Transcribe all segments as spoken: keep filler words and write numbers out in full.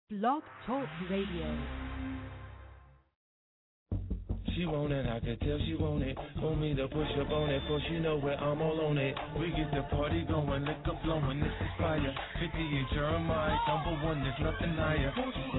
Blog Talk Radio. She want it, I can tell she want it. Want me to push up on it, cause you know where I'm all on it. We get the party going, liquor flowing, this is fire. fifty and Jeremiah, number one, there's nothing higher.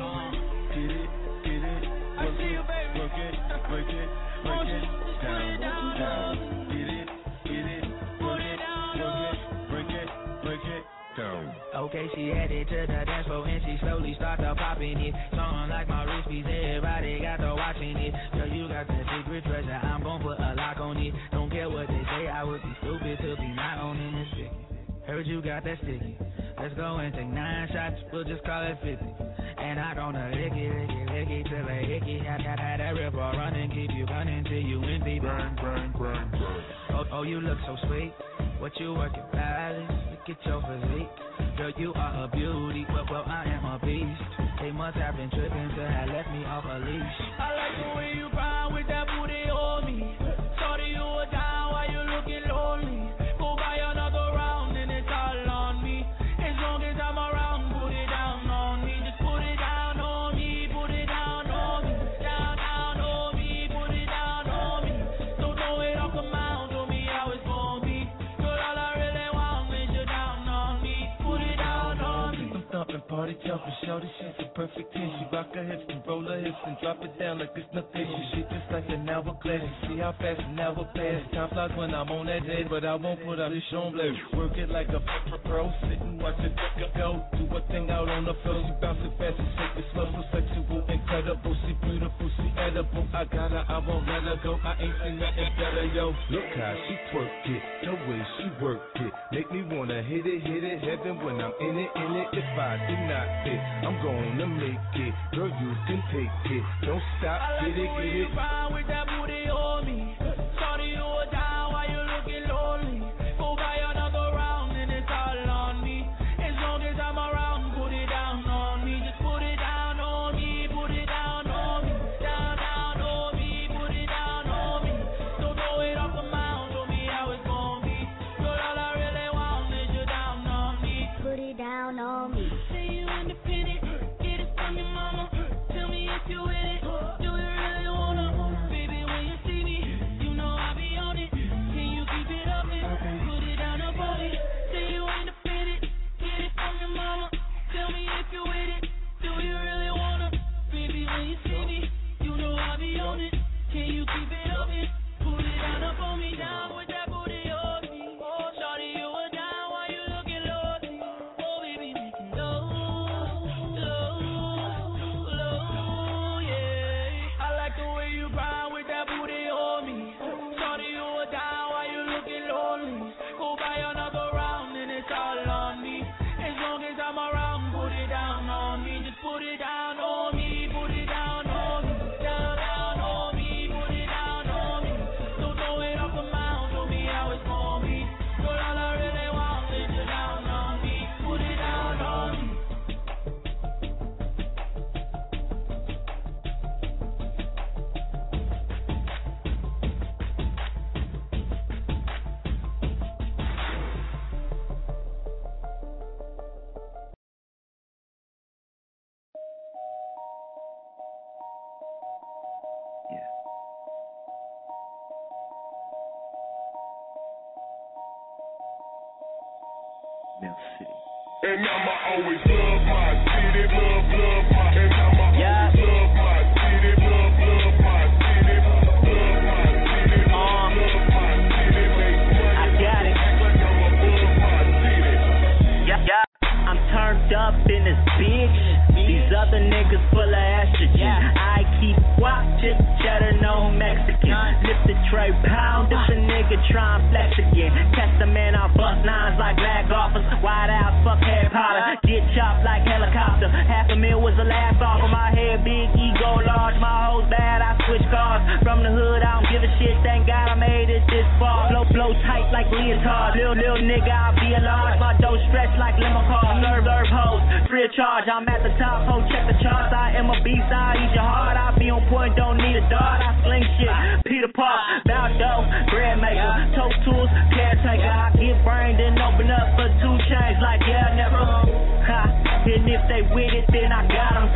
Get it, get it, work it, work it, break it, break it, down, down. Get it, get it, work it, work it, break it, break it, down. Okay, she headed to the dance floor and she slowly started popping it. Song like my wrist piece, everybody got to watching it. Girl, you got that secret treasure, I'm gon' put a lock on it. Don't care what they say, I would be stupid to be not owning this sticky. Heard you got that sticky. Let's go and take nine shots, we'll just call it fifty. And I gonna lick it, lick it, lick it till I hick it. Had that river running, keep you running till you empty. Burn, burn, burn, burn. Oh, oh, you look so sweet. What you working, balance? Look at your physique. Girl, you are a beauty, well, well, I am a beast. They must have been tripping to have left me off a leash. I like the way you grind with that booty on me. Sorry you were down while you looking lonely. Go buy another round and it's all on me. As long as I'm around, put it down on me. Just put it down on me, put it down on me. Down, down on me, put it down on me. So throw it off the mound, show me how it's gonna be. Girl, all I really want is you down on me. Put it down on me. I'm thumping, party jumping, shorty, she's a perfect ten. She rock her hips and roll her hips and drop it down like it's nothing. She shit just like an hourglass. You see how fast an hour pass. Time flies when I'm on that head, but I won't put out this show blade. Work it like a pro, sit and watch it go. Do a thing out on the floor. She bounce it fast and shake it slow. So sexual, incredible, she beautiful, she edible. I got her, I won't let her go. I ain't seen nothing better, yo. Look how she twerk it, the way she work it. Make me wanna hit it, hit it, heaven when I'm in it, in it. If I do not fit, I'm gonna make it. Girl, you can take it. Don't stop, I like get it, the way get you it. grind with that booty on me. Sorry you were down while you looking lonely. Go buy another round and it's all on me. As long as I'm around, put it down on me. Just put it down on me, put it down on me. Down, down on me, put it down on me. So throw it off the mound, show me how it's gonna be. Girl, all I really want is you down on me. Put it down on me. Say you independent, get it from your mama. Tell me if you with it. Do you really wanna? Baby, when you see me, you know I be on it. Can you keep it up and put it down up on me? Say you independent, get it from your mama. Tell me if you with it. Do you really wanna? Baby, when you see me, you know I be on it. Can you keep it up and put it down up on me? Down with that booty on me. Oh, shawty, you were down while you looking lonely. Oh, baby, make it low, low, low, yeah. I like the way you grind with that booty on me. Shawty, you were down while you looking lonely. Go buy another round and it's all on me. As long as I'm around, put it down on me. Just put it down on me, put it down on me. Down, down on me, put it down on me. So throw it off the mound, show me how it's gonna be. Girl, all I really want is you down on me. Put it down on me. And I'ma always love my city, love, love my, and I'ma Yeah. always love my city, love, love my city, love my city, love, Um, love my city, make money, I got it. act like I'm above my city. Yeah, yeah. I'm turned up in this bitch. These other niggas full of estrogen. I keep guap, chip, cheddar, no Mexican. Lift the tray, pound if a nigga try and flex again. Catch the man off bust nines like lag golfers. Wide out, fuck Harry Potter. Get chopped like helicopter. Half a mil was the last offer. My head big, ego large. My hoes bad, I switch cars. From the hood, I don't give a shit. Thank God I made it this far. Flow, flow tight like leotard. Little, little nigga, I'll be a large. My dough stretch like lemon car. Serve, serve hoes, free of charge. I'm at the top, ho, check the charts. I am a beast, I eat your heart. I be on point, don't need a dart. I sling shit, Peter Park, Baldo, bread maker, toe tools, caretaker. I get brain, then open up for two chains like yeah, never. Ha, and if they with it, then I got them.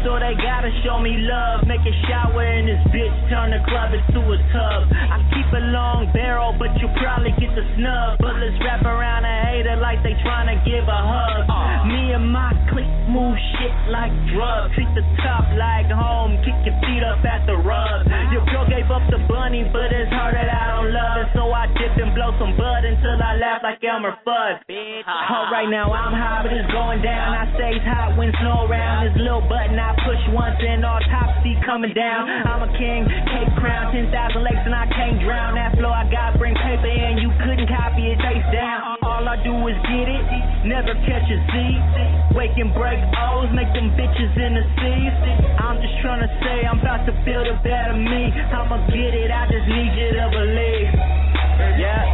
so they gotta show me love. Make a shower in this bitch, turn the club into a tub. I keep a long barrel, but you probably get the snub. Bullets wrap around a hater like they tryna give a hug. Me and my clique move shit like drugs. Treat the top like home, kick your feet up at the rug. Your girl gave up the bunny, but it's her that I don't love. And so I dip and blow some bud until I laugh like Elmer Fudd. Oh, right now I'm high, but it's going down. I stays hot when snow around. This little button I push once and autopsy coming down. I'm a king, Cape Crown, ten thousand lakes and I can't drown. That flow I got bring paper in, you couldn't copy it face down. All I do is get it, never catch a Z. Wake and break O's, make them bitches in the seas. I'm just trying to say I'm about to build a better me. I'ma get it, I just need you to believe. Yeah.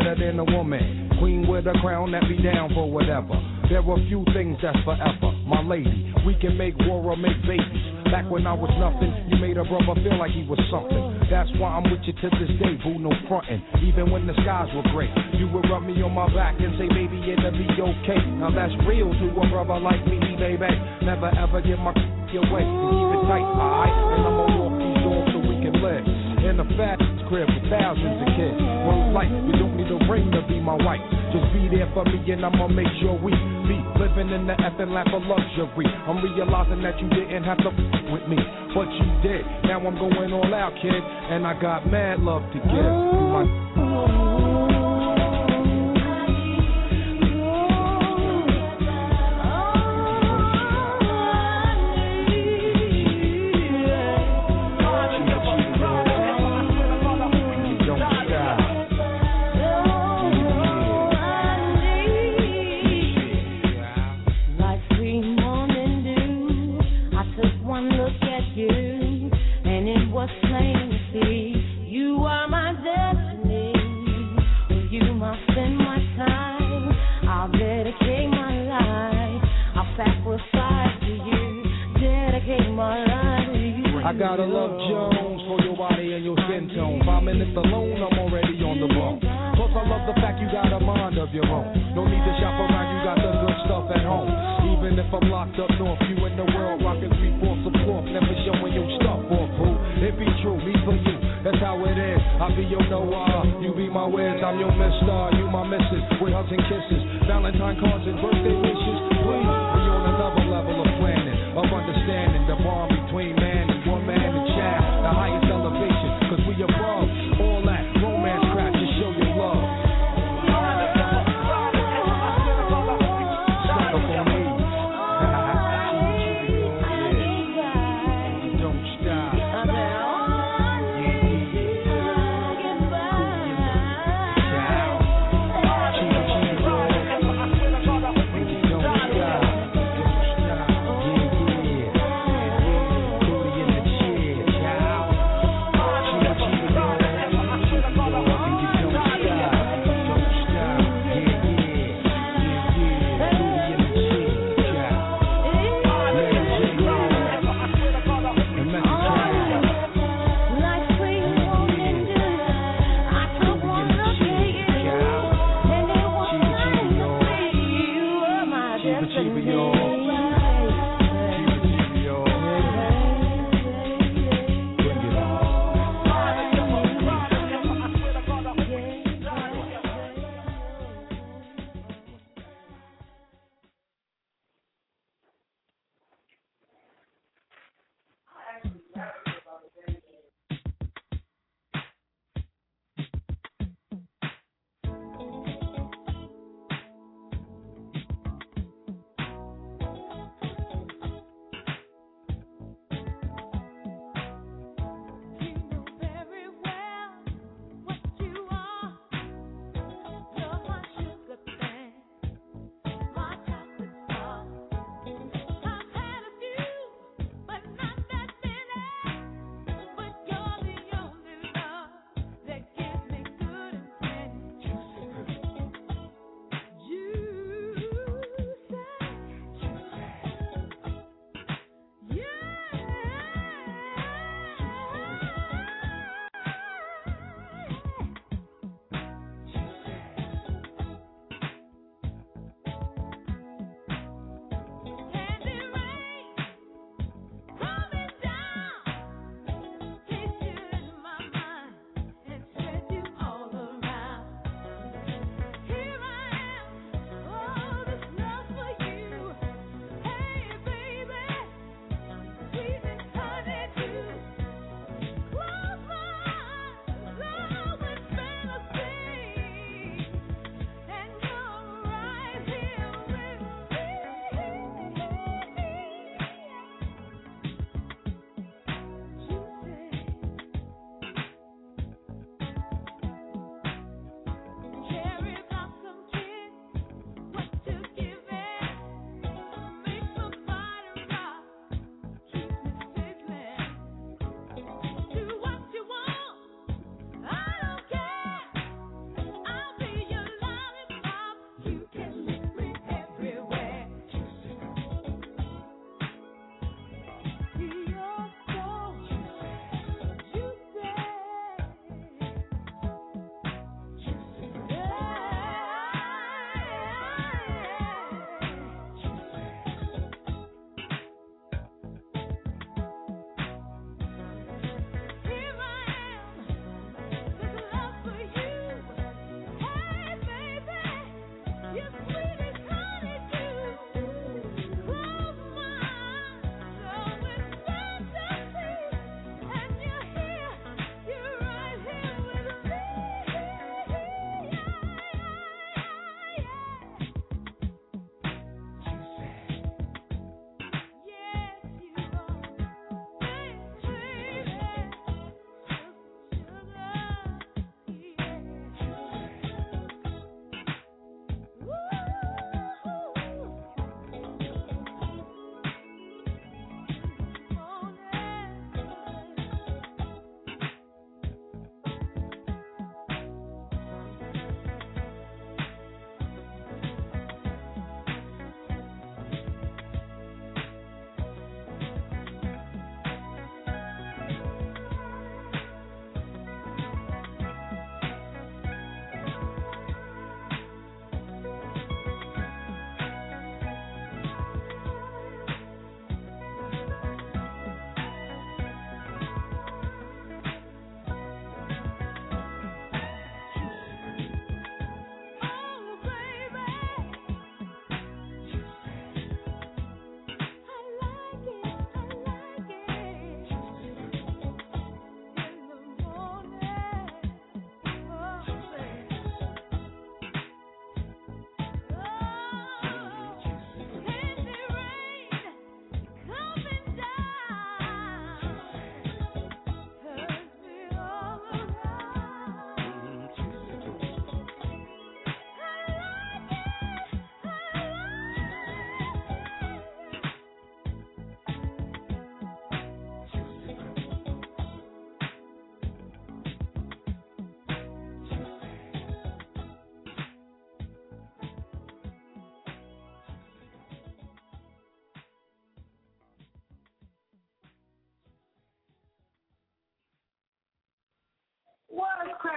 better than a woman. Queen with a crown that be down for whatever. There are few things that's forever. My lady, we can make war or make babies. Back when I was nothing, you made a brother feel like he was something. That's why I'm with you to this day, boo, no frontin'. Even when the skies were gray, you would rub me on my back and say, baby, it'll be okay. Now that's real to a brother like me, baby. Never ever give my away and keep it tight, alright? And I'ma walk these doors so we can live in a fat crib with thousands of kids. One life, you don't need a ring to be my wife. Just be there for me and I'ma make sure we be living in the effing lap of luxury. I'm realizing that you didn't have to f- with me, but you did. Now I'm going all out, kid, and I got mad love to give. You my I gotta love Jones for your body and your skin tone. Five minutes alone, I'm already on the bone. Plus, I love the fact you got a mind of your own. No need to shop around, you got the good stuff at home. Even if I'm locked up north, you in the world rocking three fourths of cloth, never showing your stuff off, boo. It be true, me for you, that's how it is. I be your Noah, you be my Wiz, I'm your Mister, you my Missus With hugs and kisses, Valentine cards and birthday wishes. Please, we on another level of planning, of understanding the bond between man and woman and child, the highest elevation, cause we above all that romance crap, just show your love. Suck up on me. Don't stop.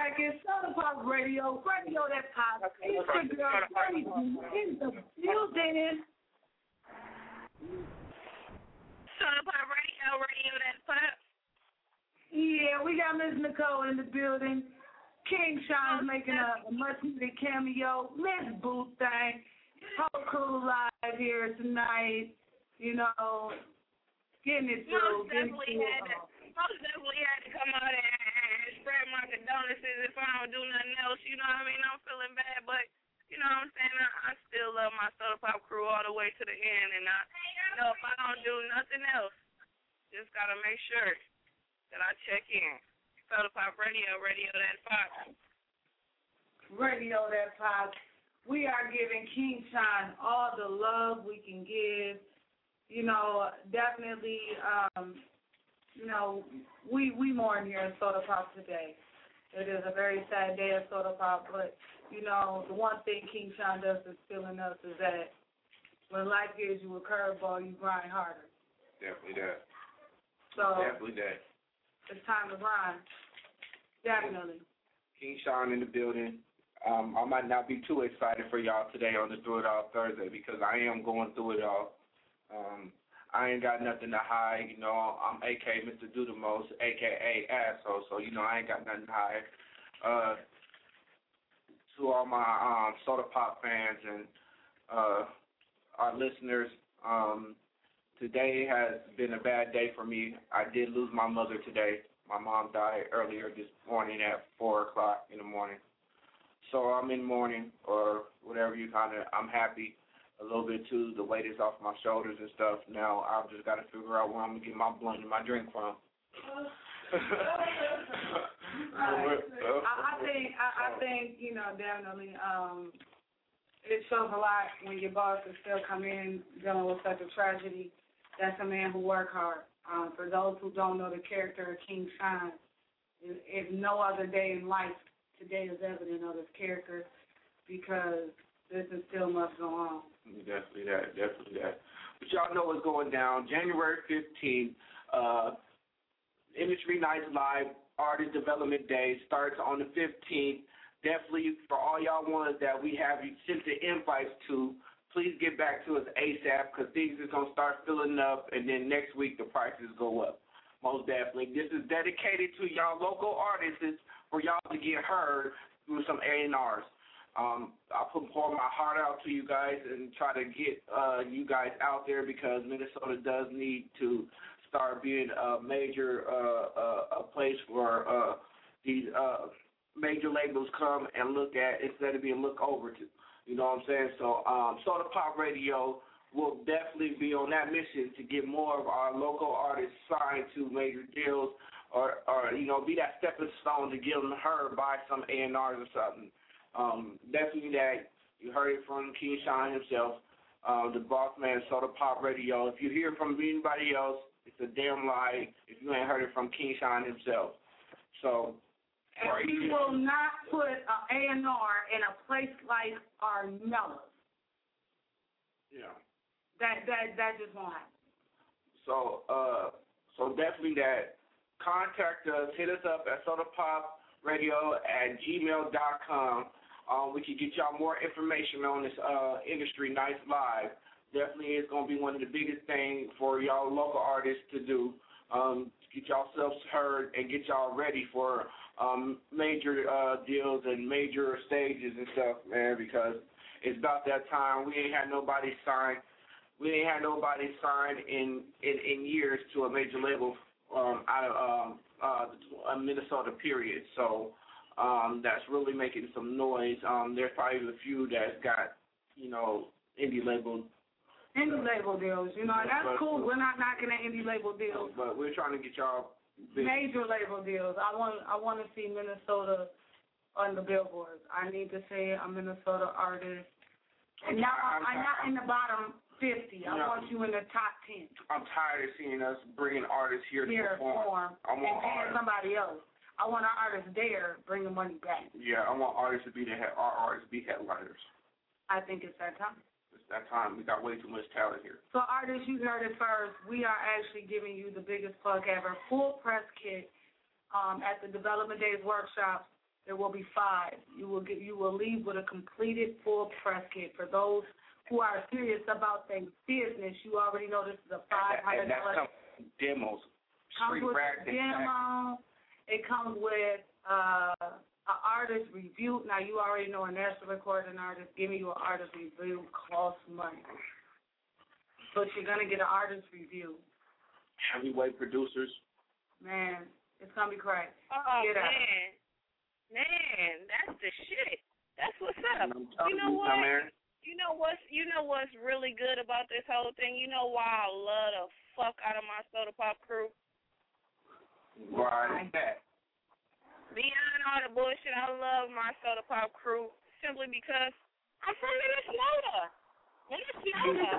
back in Soda Pop Radio, Radio That Pop. It's your girl, Crazy, in the building. Soda Pop Radio, Radio That Pop. Yeah, we got Miss Nicole in the building. King Sean's making a, a much-needed cameo. Miss Boo Thing. Whole crew live here tonight. You know, getting it through. Most definitely had to, most definitely had to come out and, and spread my condolences if I don't do nothing else. You know what I mean? I'm feeling bad, but you know what I'm saying? I, I still love my Soda Pop crew all the way to the end, and I, you know, if I don't do nothing else, just gotta make sure that I check in. Soda Pop Radio, Radio That Pop. Radio That Pop. We are giving King Sean all the love we can give. You know, definitely, um, you know, we we mourn here in Soda Pop today. It is a very sad day at Soda Pop, but, you know, the one thing King Sean does is filling us is that when life gives you a curveball, you grind harder. Definitely that. So Definitely that. It's time to grind. Definitely. King Sean in the building. Um, I might not be too excited for y'all today on the Through It All Thursday because I am going through it all. Um, I ain't got nothing to hide. You know, I'm A K Mister Do the Most, A K A Asshole, so, you know, I ain't got nothing to hide. Uh, to all my um, Soda Pop fans and uh, our listeners, um, today has been a bad day for me. I did lose my mother today. My mom died earlier this morning at four o'clock in the morning. So I'm in mourning or whatever you kind of, I'm happy a little bit too. The weight is off my shoulders and stuff. Now I've just got to figure out where I'm going to get my blunt and my drink from. I, I think, I, I think, you know, definitely um, it shows a lot when your boss is still come in dealing with such a tragedy. That's a man who worked hard. Um, for those who don't know the character of King Sean, if no other day in life, today is evident of his character because this is still must go on. Definitely that, definitely that. But y'all know what's going down. January fifteenth, uh, Industry Nights Live Artist Development Day starts on the fifteenth. Definitely for all y'all ones that we have sent the invites to, please get back to us ASAP because things is going to start filling up, and then next week the prices go up. Most definitely. This is dedicated to y'all local artists for y'all to get heard through some A and Rs. Um, I put pour my heart out to you guys and try to get uh, you guys out there because Minnesota does need to start being a major uh, uh, a place where uh, these uh, major labels come and look at instead of being looked over to. You know what I'm saying? So um, Soda Pop Radio will definitely be on that mission to get more of our local artists signed to major deals or, or you know, be that stepping stone to get them heard by some A and Rs or something. Um, definitely that. You heard it from King Sean himself, uh, the boss man of Soda Pop Radio. If you hear it from anybody else, it's a damn lie if you ain't heard it from King Sean himself. So, and we will not put an A and R in a place like Armellas. Yeah. That that that just won't happen. So, uh, so definitely that. Contact us. Hit us up at sodapopradio at gmail dot com. Um, we can get y'all more information on this uh, Industry Nights Live. Definitely is going to be one of the biggest things for y'all local artists to do. Um, to get y'all selves heard and get y'all ready for um, major uh, deals and major stages and stuff, man, because it's about that time. We ain't had nobody signed. We ain't had nobody signed in, in, in years to a major label um, out of um, uh, Minnesota, period. So um, that's really making some noise. Um, there's probably a few that's got, you know, indie label Indie label deals, you know, and that's but, cool. We're not knocking at indie label deals. But we're trying to get y'all big. Major label deals. I want I want to see Minnesota on the billboards. I need to say a Minnesota artist. And now I'm, I'm not in the bottom fifty. I no, want you in the top ten. I'm tired of seeing us bringing artists here, here to perform. I want and paying somebody else. I want our artists there bringing money back. Yeah, I want artists to be the head, our artists to be headliners. I think it's that time. It's that time. We got way too much talent here. So, artists, you heard it first. We are actually giving you the biggest plug ever. Full press kit um, at the Development Days workshops. there will be five. You will get, you will leave with a completed full press kit. For those who are serious about their business, you already know this is a five hundred dollars. And that comes with demos. Comes with a demo. It comes with uh, an artist review. Now, you already know a national recording artist, giving you an artist review costs money. But you're going to get an artist review. Heavyweight producers. Man, it's going to be crazy. Oh, get man. Out. Man, that's the shit. That's what's up. You know you, what? Man. You know what's you know what's really good about this whole thing? You know why I love the fuck out of my Soda Pop crew? Why is that? Beyond all the bullshit, I love my Soda Pop crew simply because I'm from Minnesota. Minnesota.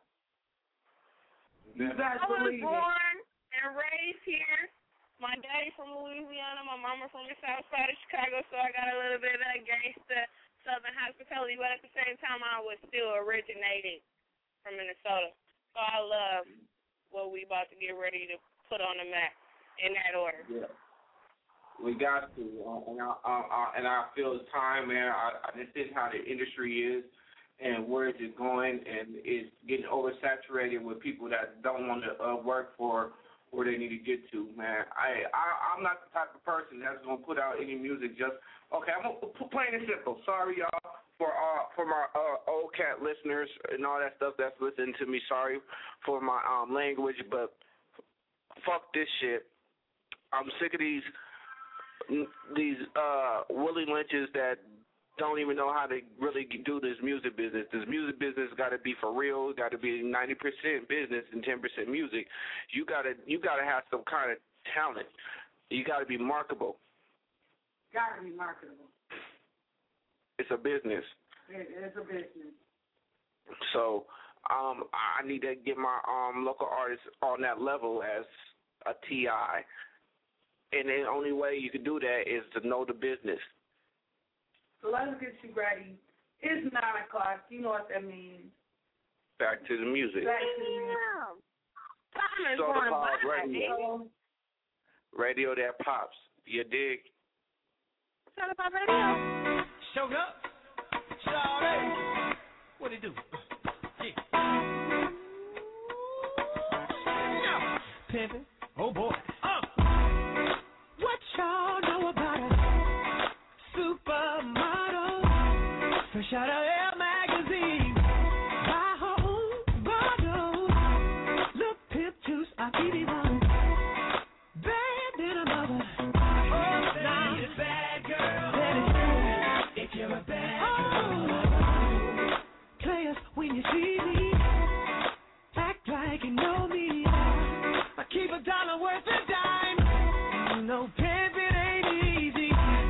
I was born and raised here. My daddy from Louisiana, my mama from the south side of Chicago, so I got a little bit of that gangsta Southern hospitality, but at the same time, I was still originated from Minnesota. So I love what we about to get ready to put on the map in that order. Yeah. We got to, uh, and, I, uh, uh, and I feel it's time, man. I, I, this is how the industry is, and where is it going, and it's getting oversaturated with people that don't want to uh, work for where they need to get to, man. I, I, I'm not the type of person that's going to put out any music just, okay, I'm going to plain and simple. Sorry, y'all, for uh, for my uh, old cat listeners and all that stuff that's listening to me. Sorry for my um, language, but fuck this shit. I'm sick of these these uh, Willie Lynches that don't even know how to really do this music business. This music business got to be for real. Got to be ninety percent business and ten percent music. You got to you got to have some kind of talent. You got to be marketable. Got to be marketable. It's a business. It is a business. So um, I need to get my um, local artists on that level as a T I. And the only way you can do that is to know the business. So let's get you ready. It's nine o'clock. You know what that means. Back to the music. Back to the music. Time is Soda going Pop by, radio. baby. Radio that pops. You dig? Soda Pop Radio. Showed up. Shawty. What it do? Yeah. Yeah. Pimpin'. Oh, boy. Uh. What y'all know about us? Supermodel, fresh out of Elle magazine. Buy her own bottle. Look, pimp juice, I keep it on. Bad than a mother. Oh, now you're a bad girl. That is good. If you're a bad oh. girl. Players, when you see me, act like you know me. I keep a dollar worth of dime. You know, pimpin' ain't easy.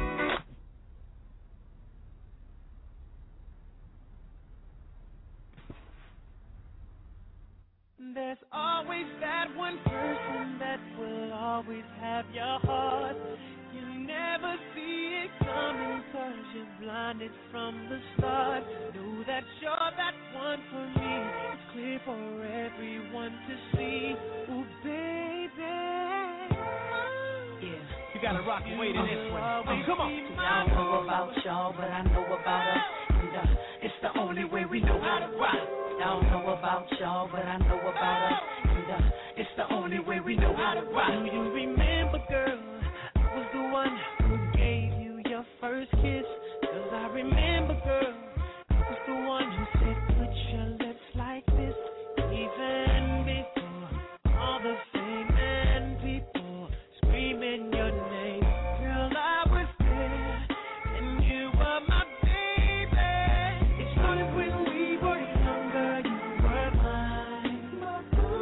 There's always that one person that will always have your heart. You never see it coming cause you're blinded from the start. Know that you're that one for me. It's clear for everyone to see. Ooh, baby. Yeah, you gotta rock and wait in this one. Oh, come on. I don't know about y'all, but I know about us. And uh, it's the only way we know how to rock. I don't know about y'all, but I know about us. And uh, it's the only way we know how to rock. Do you remember, girl, I was the one who gave you your first kiss? Cause I remember, girl, I was the one who said, put your lips like this. Even before all the fame and people screaming your name. Girl, I was there, and you were my baby. It started when we were younger, you were mine.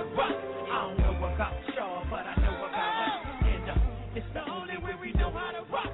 to rock. I don't know about y'all, but I know about us. And uh, it's the only way we know how to rock.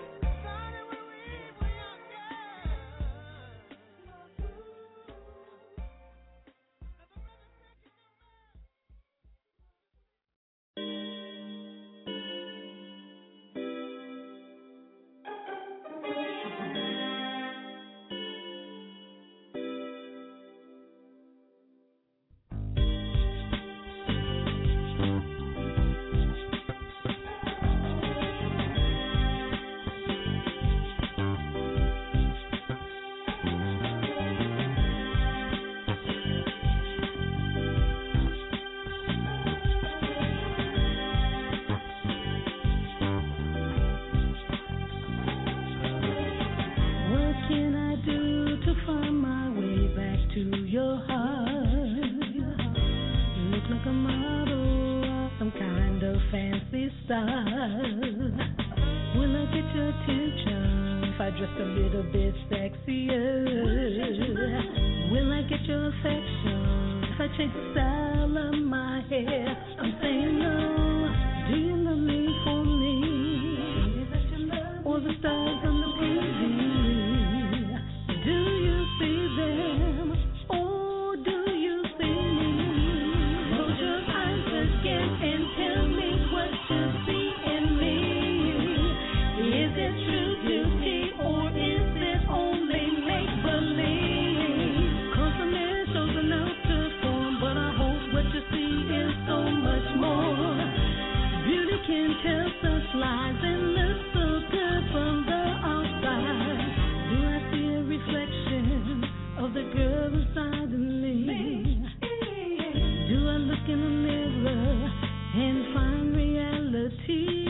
Just a little bit sexier. Will I get your affection if I change the style of my hair? I'm saying no. Do you love me for me? Or the stars on the T V? Do you see them? Or do you see me? Close your eyes again and tell me what you see in me. Is it true beauty? Or is it only make-believe? 'Cause the mirror shows an outer form, but I hope what you see is so much more. Beauty can tell such lies and look so good from the outside. Do I see a reflection of the girl inside of me? Do I look in the mirror and find reality?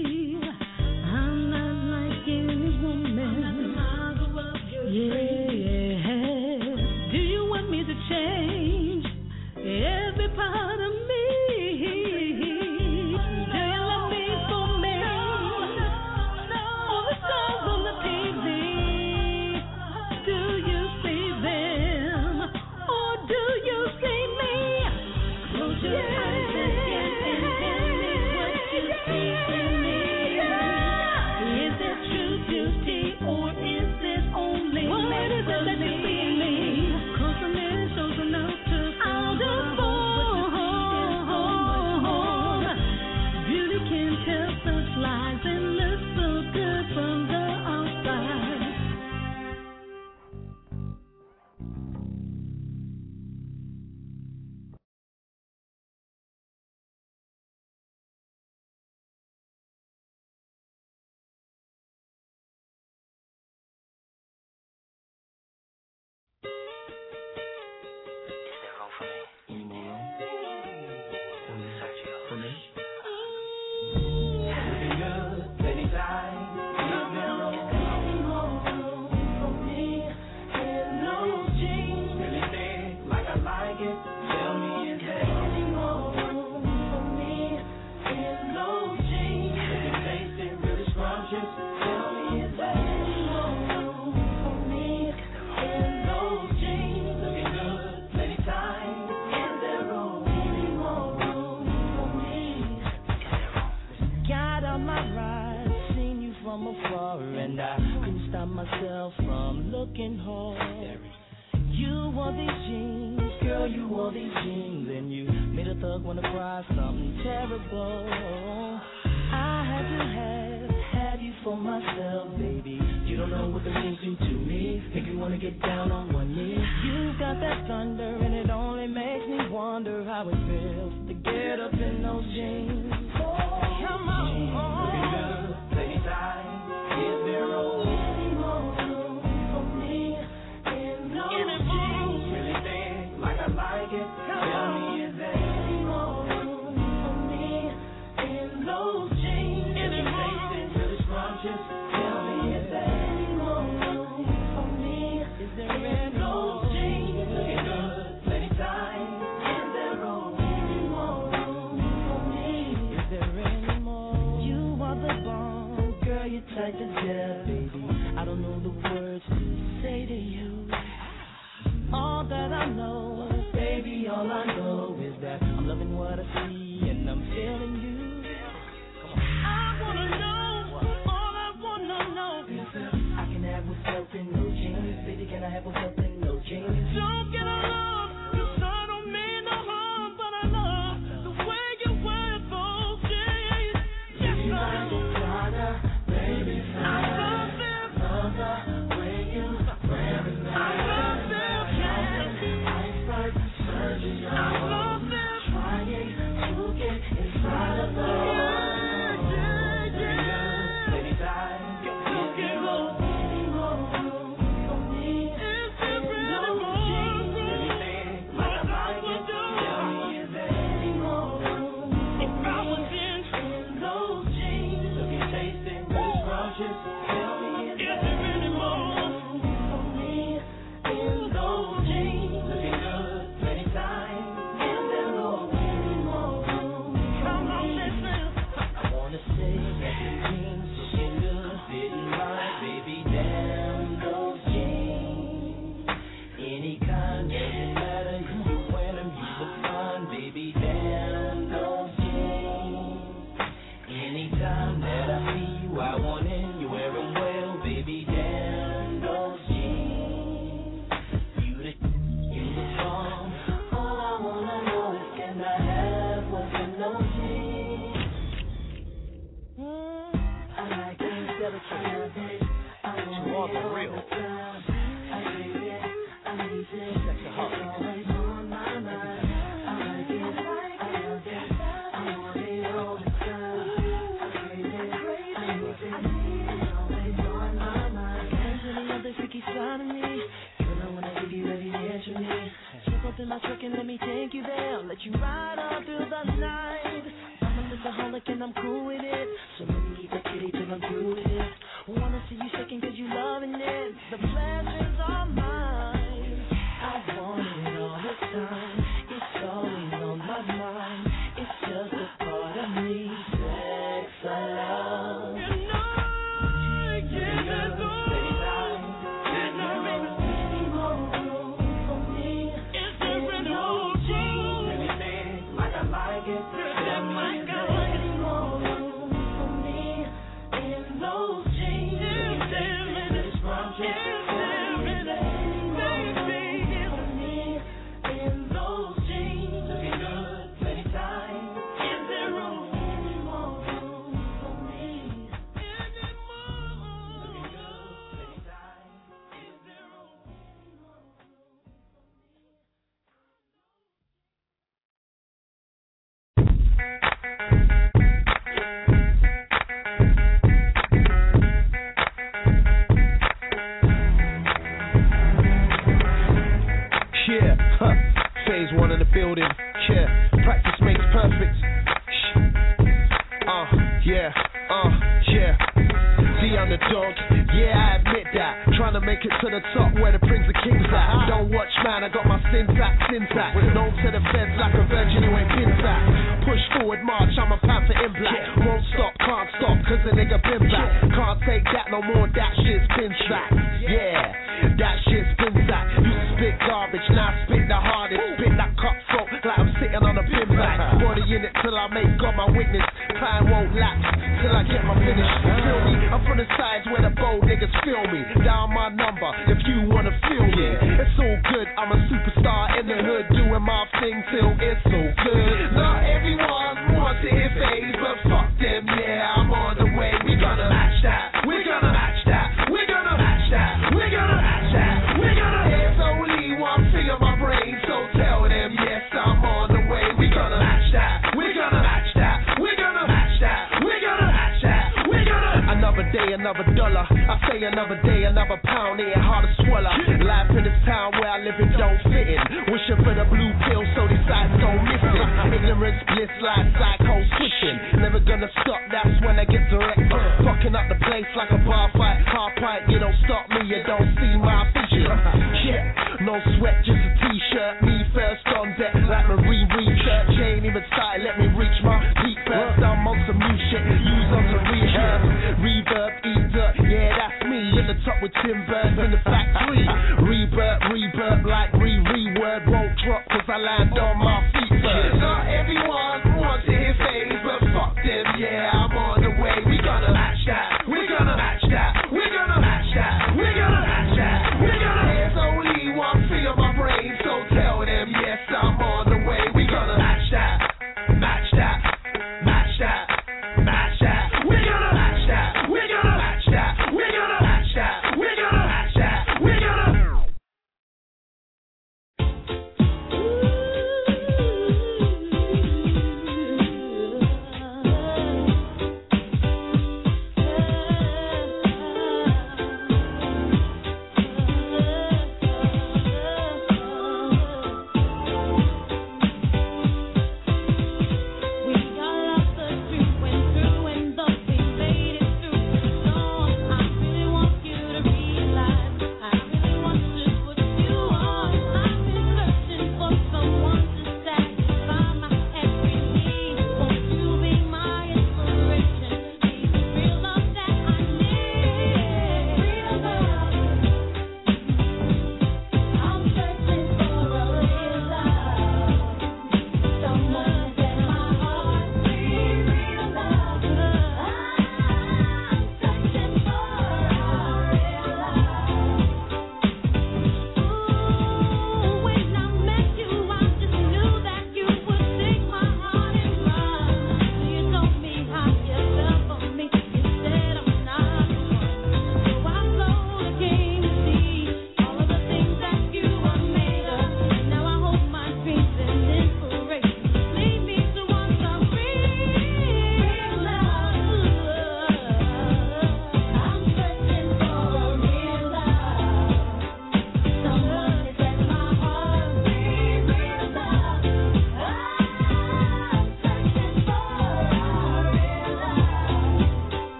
Yeah. Do you want me to change every part of me? Do you love me for me? All the stars on the T V. Do you see them? Or do you see me? Close your eyes again and tell me what you see in me. Is it true beauty or is it only what is it that you see in me? 'Cause the mirror shows an outer form. Beauty can tell such lies and look so good from the outside. And I couldn't stop myself from looking hard. You wore these jeans, girl, you wore these jeans, and you made a thug wanna cry something terrible. I had to have, have you for myself, baby. You don't know what the things do to me. Make me wanna get down on one knee. You got that thunder, and it only makes me wonder how it feels to get up in those jeans. Oh, come on, looking good, lady time. Is there any more room for me in those jeans? Really think like I like it. Tell me, is there any more room for me in those jeans? If you taste it really scrumptious, tell me, is there any more room for me? Is there any those jeans? Looking good, plenty time. Is there any more room for me? down through the night. I'm a alcoholic and I'm cool with it. So let me eat the kitty till I'm through with it. Wanna see you shaking cause you loving it. The pleasures are mine. I want it all the time. It's always on my mind. It's just a part of me. Sex, I love. You know I can't go. Building, yeah, practice makes perfect. Uh, yeah, uh, yeah. The underdog, yeah, I admit that. Trying to make it to the top where the Prince of Kings at. Don't watch, man, I got my syntax intact. Known to the feds like a virgin who ain't been back. Push forward, march, I'm a panther in black. Won't stop, can't stop, cause the nigga been back. Can't take that no more, that shit's been sacked. Yeah, that shit's been sacked. Used to spit garbage, now I spit the hardest. Spit that cutthroat like I'm sitting on a bin bag. Body in it till I make God my witness. Time won't lapse till I get my finish. Feel me? I'm from the sides where the bold niggas feel me. Down my number if you wanna feel me. It's all good, I'm a superstar in the hood, doing my thing till it's so good. Not everyone wants to hear phase, but fuck them, yeah, I'm on the way. We gonna match that, we gonna match that, we gonna match that, we gonna match that, we gonna. There's only one thing on my brain, so tell them yes, I'm on the way. We gonna match that, we gonna match that, we gonna match that, we gonna match that, we gonna. Another day, another dollar. I say another day, another pound. It ain't hard to swallow. Life in this town where I live it don't fit in. Wishing for the blue pill so these sides don't miss it. Ignorance, bliss, like psycho switching. Never gonna stop, that's when I get direct. Fucking up the place like a bar fight. Hard fight, you don't stop me, you don't see my vision. Yeah, no sweat, just a t-shirt. Me first on deck, like Marine Research. Ain't even started, let me reach my peak first. I'm on some new shit, use on some reverb. Reverb, eat dirt, yeah, that's me. In the top with Tim Burns in the factory. Rebirth, rebirth, like re-reword. Won't drop cause I land on my feet first. Not everyone wants to hear phase, but fuck them, yeah, I'm on the way. We gonna match that, we gonna match that, we gonna match that, we gonna match that, we gonna. There's only one thing on my brain, so tell them yes, I'm on the way. We gonna match that, match that, match that, match that. We gonna match that, we gonna match that, we gonna match that, we gonna match that,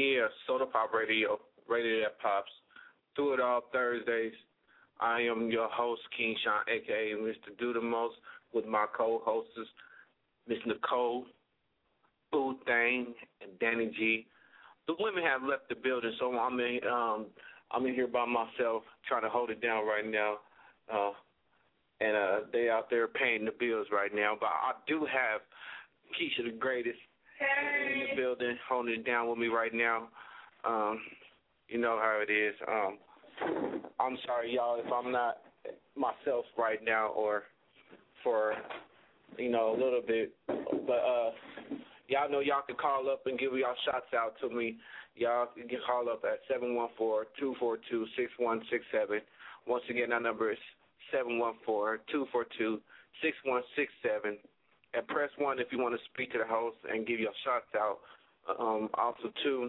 Yeah, Soda Pop Radio, radio that pops. Through it all Thursdays. I am your host, King Sean, a k a. Mister Do the Most, with my co-hosts, Miss Nicole, Boo Thang, and Danny G. The women have left the building, so I'm in, um, I'm in here by myself trying to hold it down right now. Uh, and uh, they out there paying the bills right now. But I do have Keisha the Greatest hey. in the building holding it down with me right now. Um, you know how it is. Um, I'm sorry, y'all, if I'm not myself right now or for, you know, a little bit. But uh, y'all know y'all can call up and give y'all shots out to me. Y'all can call up at seven one four, two four two, six one six seven. Once again, our number is seven one four, two four two, six one six seven. And press one if you want to speak to the host and give your shots out. Um, also, too,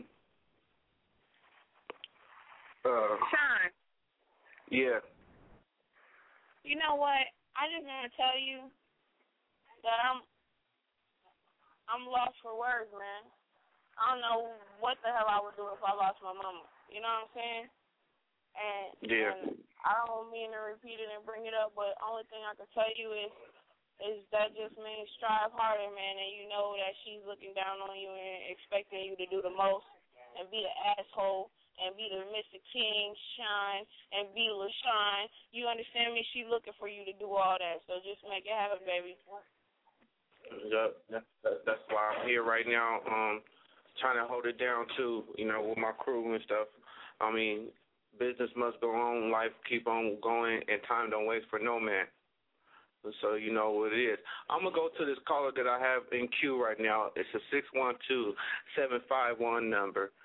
Uh, Sean. Yeah. You know what? I just want to tell you that I'm I'm lost for words, man. I don't know what the hell I would do if I lost my mama. You know what I'm saying? And, yeah. and I don't mean to repeat it and bring it up, but only thing I can tell you is is that just means strive harder, man, and you know that she's looking down on you and expecting you to do the most and be an asshole. And be the Mister King, Shine, and be LaShawn. You understand me? She looking for you to do all that. So just make it happen, baby. Yep, that's, that's why I'm here right now, um, trying to hold it down, too, you know, with my crew and stuff. I mean, business must go on, life keep on going, and time don't wait for no man. So you know what it is. I'm going to go to this caller that I have in queue right now. It's a six one two, seven five one number.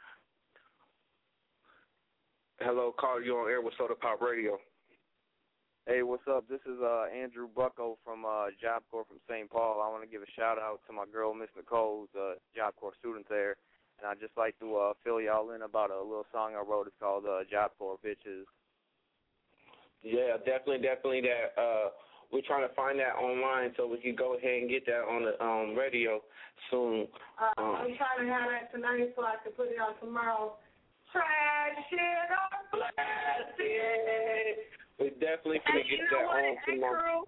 Hello, caller, you on air with Soda Pop Radio. Hey, what's up? This is uh, Andrew Bucko from uh, Job Corps from Saint Paul. I want to give a shout-out to my girl, Miss Nicole, who's a Job Corps student there. And I'd just like to uh, fill y'all in about a little song I wrote. It's called uh, Job Corps Bitches. Yeah, definitely, definitely that. Uh, we're trying to find that online so we can go ahead and get that on the um, radio soon. Uh, um, I'm trying to have that tonight so I can put it on tomorrow. Trash it up, blast it. We definitely gonna get that on tomorrow.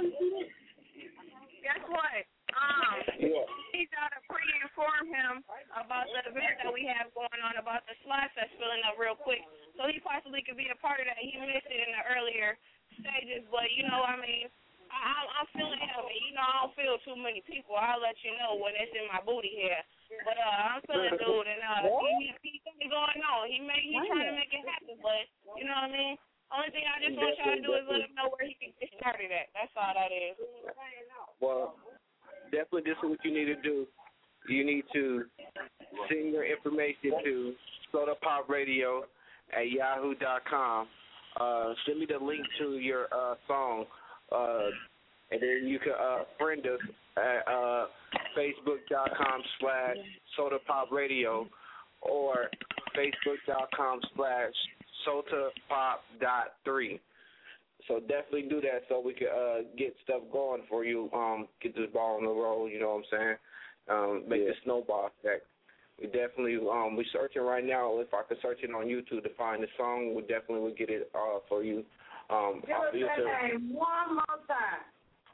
Guess what? Um, yeah. He's got to pre-inform him about the event that we have going on about the slots that's filling up real quick, so he possibly could be a part of that. He missed it in the earlier stages, but you know, I mean, I, I'm feeling him, and you know, I don't feel too many people. I'll let you know when it's in my booty here. But uh, I'm feeling dude, and uh, he, he, he's going on. He may he's trying to make it happen, but you know what I mean. Only thing I just want y'all to do is let him know where he can get started at. That's all that is. Well, definitely, this is what you need to do. You need to send your information to Soda Pop Radio at yahoo dot com. Uh, send me the link to your uh, song, uh, and then you can uh, friend us at uh, facebook dot com slash Soda Pop Radio or facebook dot com slash Soda Pop dot three. So definitely do that so we can uh, get stuff going for you, um, get this ball on the road, you know what I'm saying? Um, make yeah. the snowball effect. We definitely, um, we're searching right now. If I could search it on YouTube to find the song, we definitely would get it uh, for you. Um, Give us that name one more time.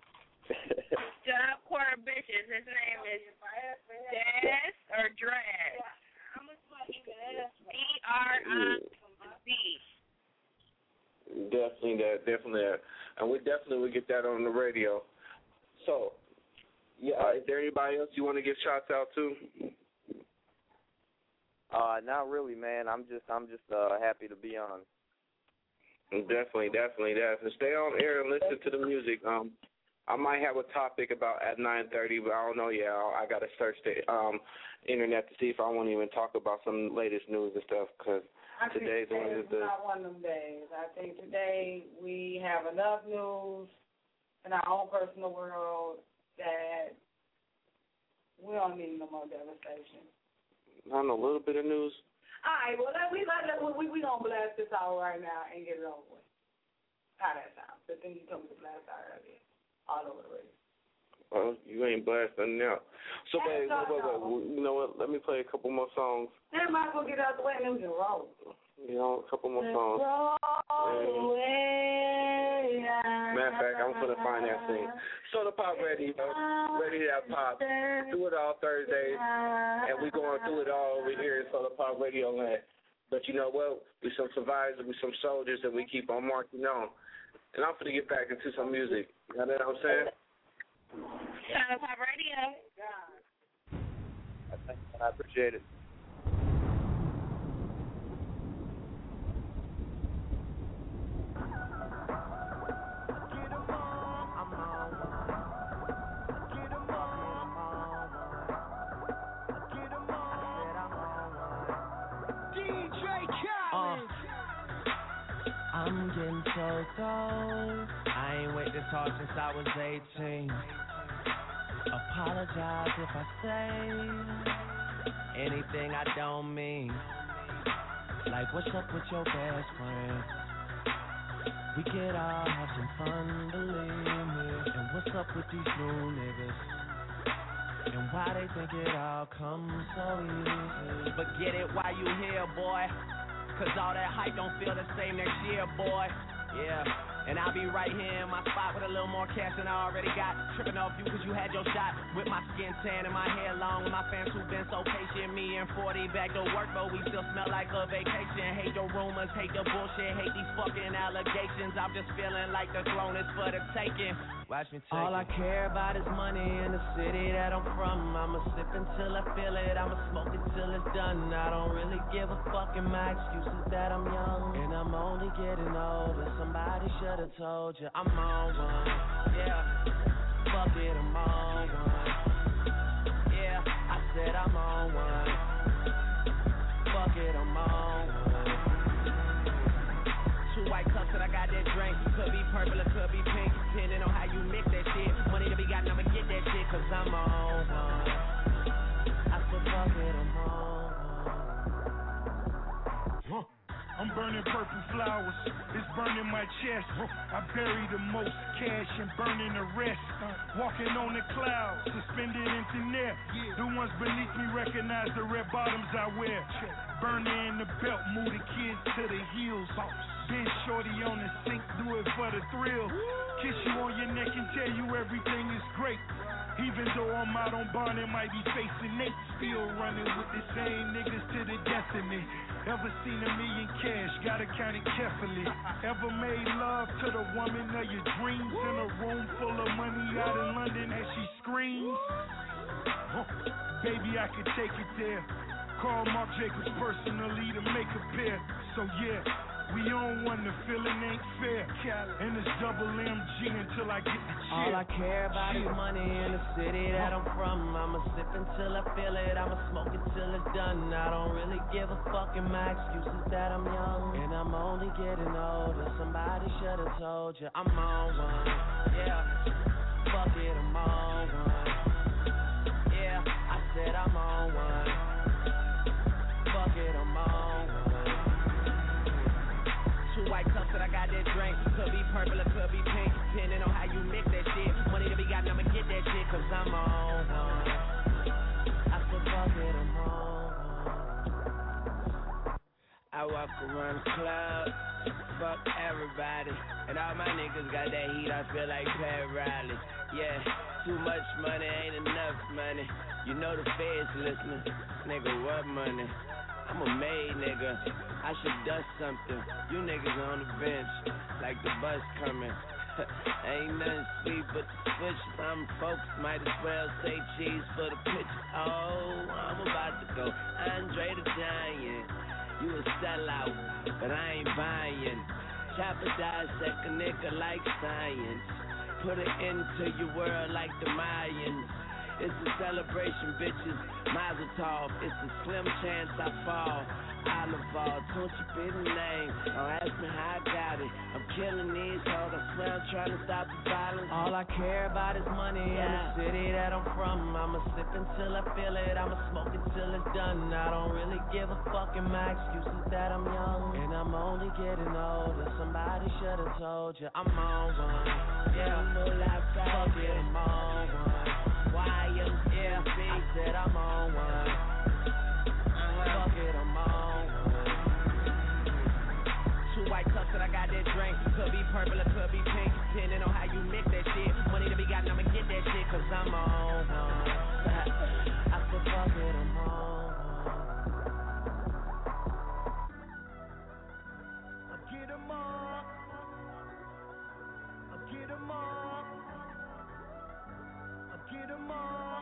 Job Corps Bitches. His name is Daz or Draz. D R I Z. Definitely that, definitely that. And we definitely will get that on the radio. So, yeah, is there anybody else you want to give shots out to? Uh, not really, man. I'm just, I'm just uh, happy to be on. Definitely, definitely, definitely. Stay on air and listen to the music. Um, I might have a topic about at nine thirty, but I don't know yet. I got to search the um internet to see if I want to even talk about some latest news and stuff. Cause I today's think one today's of the not one of them days. I think today we have enough news in our own personal world that we don't need no more devastation. I don't know, a little bit of news. All right, well, let, we let we we gonna blast this out right now and get it over with. How that sounds? The thing you told me to blast out earlier, all over the radio. Oh, you ain't blast nothing out. So, babe, wait, wait, wait. You know what? Let me play a couple more songs. Then might as well get out the way and then we can roll. You know, a couple more songs. Roll away. Matter of fact, I'm going to find that thing. Soda Pop Radio, Ready That Pop. Do it all Thursdays, and we going through it all over here in Soda Pop Radio land. But you know what? We some survivors, we some soldiers, and we keep on marching on. And I'm going to get back into some music. You know what I'm saying? Soda Pop Radio. I think I appreciate it. I'm getting so cold. I ain't wait this hard since I was eighteen. Apologize if I say anything I don't mean. Like, what's up with your best friend? We could all have some fun, believe me. And what's up with these new niggas? And why they think it all comes so easy? But get it while you here, boy. Cause all that hype don't feel the same next year, boy. Yeah, and I'll be right here in my spot with a little more cash than I already got. Tripping off you cause you had your shot. With my skin tan and my hair long. And my fans who've been so patient. Me and forty back to work, but we still smell like a vacation. Hate the rumors, hate the bullshit, hate these fucking allegations. I'm just feeling like the throne is for the taking. Watch me take All it. I care about is money in the city that I'm from. I'ma sip until I feel it, I'ma smoke it till it's done. I don't really give a fuck, and my excuse is that I'm young. And I'm only getting older, somebody should've told you I'm on one. Yeah, fuck it, I'm on one. Yeah, I said I'm on one. Fuck it, I'm on one. Two white cups and I got that drink. Could be purple or could be pink, depending on how you mix that shit. Money to be got, I'ma get that shit, cause I'm on one. I said fuck it, I'm on one. I'm burning purple flowers, it's burning my chest. I bury the most cash and burning the rest. Walking on the clouds, suspended into air. The ones beneath me recognize the red bottoms I wear. Burning in the belt, move the kids to the heels. Been shorty on the sink, do it for the thrill. Kiss you on your neck and tell you everything is great. Even though I'm out on bond and might be facing Nate, still running with the same niggas to the death of me. Ever seen a million cash, gotta count it carefully. Ever made love to the woman of your dreams in a room full of money out in London as she screams? Huh. Baby, I could take it there. Call Marc Jacobs personally to make a pair. So yeah, we on one, the feeling ain't fair. And it's double M G until I get the cheer. All I care about is money in the city that I'm from. I'ma sip until I feel it, I'ma smoke it till it's done. I don't really give a fuck, and my excuse is that I'm young. And I'm only getting older, somebody should've told you I'm on one. Yeah, fuck it, I'm on one. Yeah, I said I'm on one. Fuck it, I'm on one. Two white cups and I got that drink. Could be purple or could be pink, depending on how you mix that shit. Money to be got, I'ma get that shit, cause I'm on one. I said fuck it, I'm on one. I walk around the club, fuck everybody. And all my niggas got that heat, I feel like Pat Riley. Yeah, too much money ain't enough money. You know the feds listening. Nigga, what money? I'm a made nigga, I should dust something. You niggas on the bench, like the bus coming. Ain't nothing sweet but the switch. Some folks might as well say cheese for the pitch. Oh, I'm about to go Andre the Giant. You a sellout, but I ain't buying. Chopper dissect a nigga like science. Put it into your world like the Mayans. It's a celebration, bitches. Mazel tov. It's a slim chance I fall. Oliver, don't you be the name. Don't ask me how I got it. I'm killing these hoes. I swear I'm trying to stop the violence. All I care about is money yeah. and the city that I'm from. I'ma sip until I feel it. I'ma smoke until it's done. I don't really give a fuck. And my excuse is that I'm young and I'm only getting older. Somebody should have told you I'm on one. Yeah, I'm full outside. Fuck it, I'm on one. Y M C A, I said I'm on one. Fuck it, I'm on one. Two white cups that I got that drink. Could be purple or could be pink, depending on how you mix that shit. Money to be gotten, I'ma get that shit, cause I'm on one. I said fuck it, I'm on one. I get 'em all. I get 'em all. I get 'em all.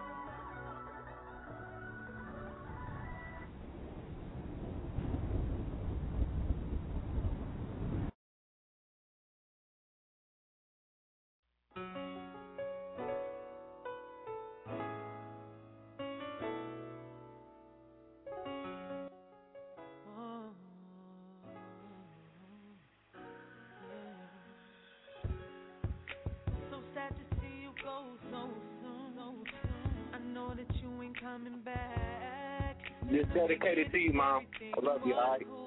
Coming back. It's dedicated to you, Mom. I love you, all right? I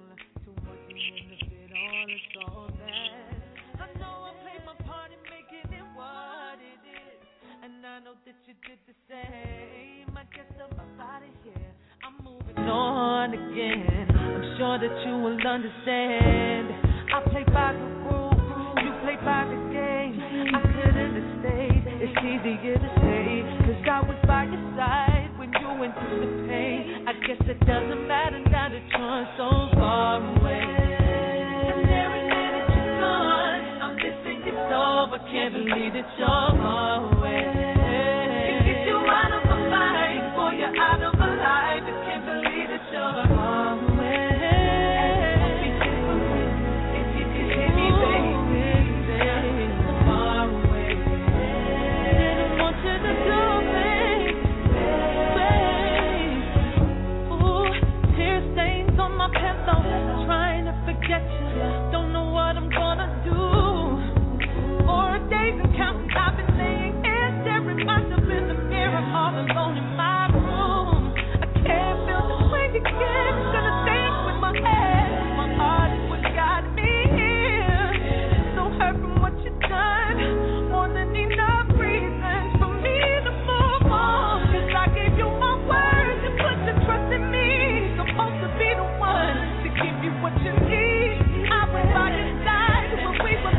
know I played my part in making it what it is, and I know that you did the same. I guess I'm out of here. I'm moving on again. I'm sure that you will understand. I play by the rules, you play by the game. I couldn't have stayed. It's easier to say, cause I was by your side when you went through the pain. I guess it doesn't matter now that you're so far away. And every minute you're gone, I'm missing you so, but can't believe that you're far away. Can't get you out of my mind, boy, you're out of my life. I can't believe that you're far away. If you could hear me, baby, far away. Didn't want you to go, baby. My pillow, trying to forget you. Don't know what I'm gonna do. Four days and counting, I've been laying here staring myself in the mirror, all alone in my room. I can't feel the way again. Gonna think with my head. My heart is what got me here. So hurt from what you've done. More than enough reasons for me to move on. Cause I gave you my word and put the trust in me. Supposed to be the one to give you what you need. I was by your side when we were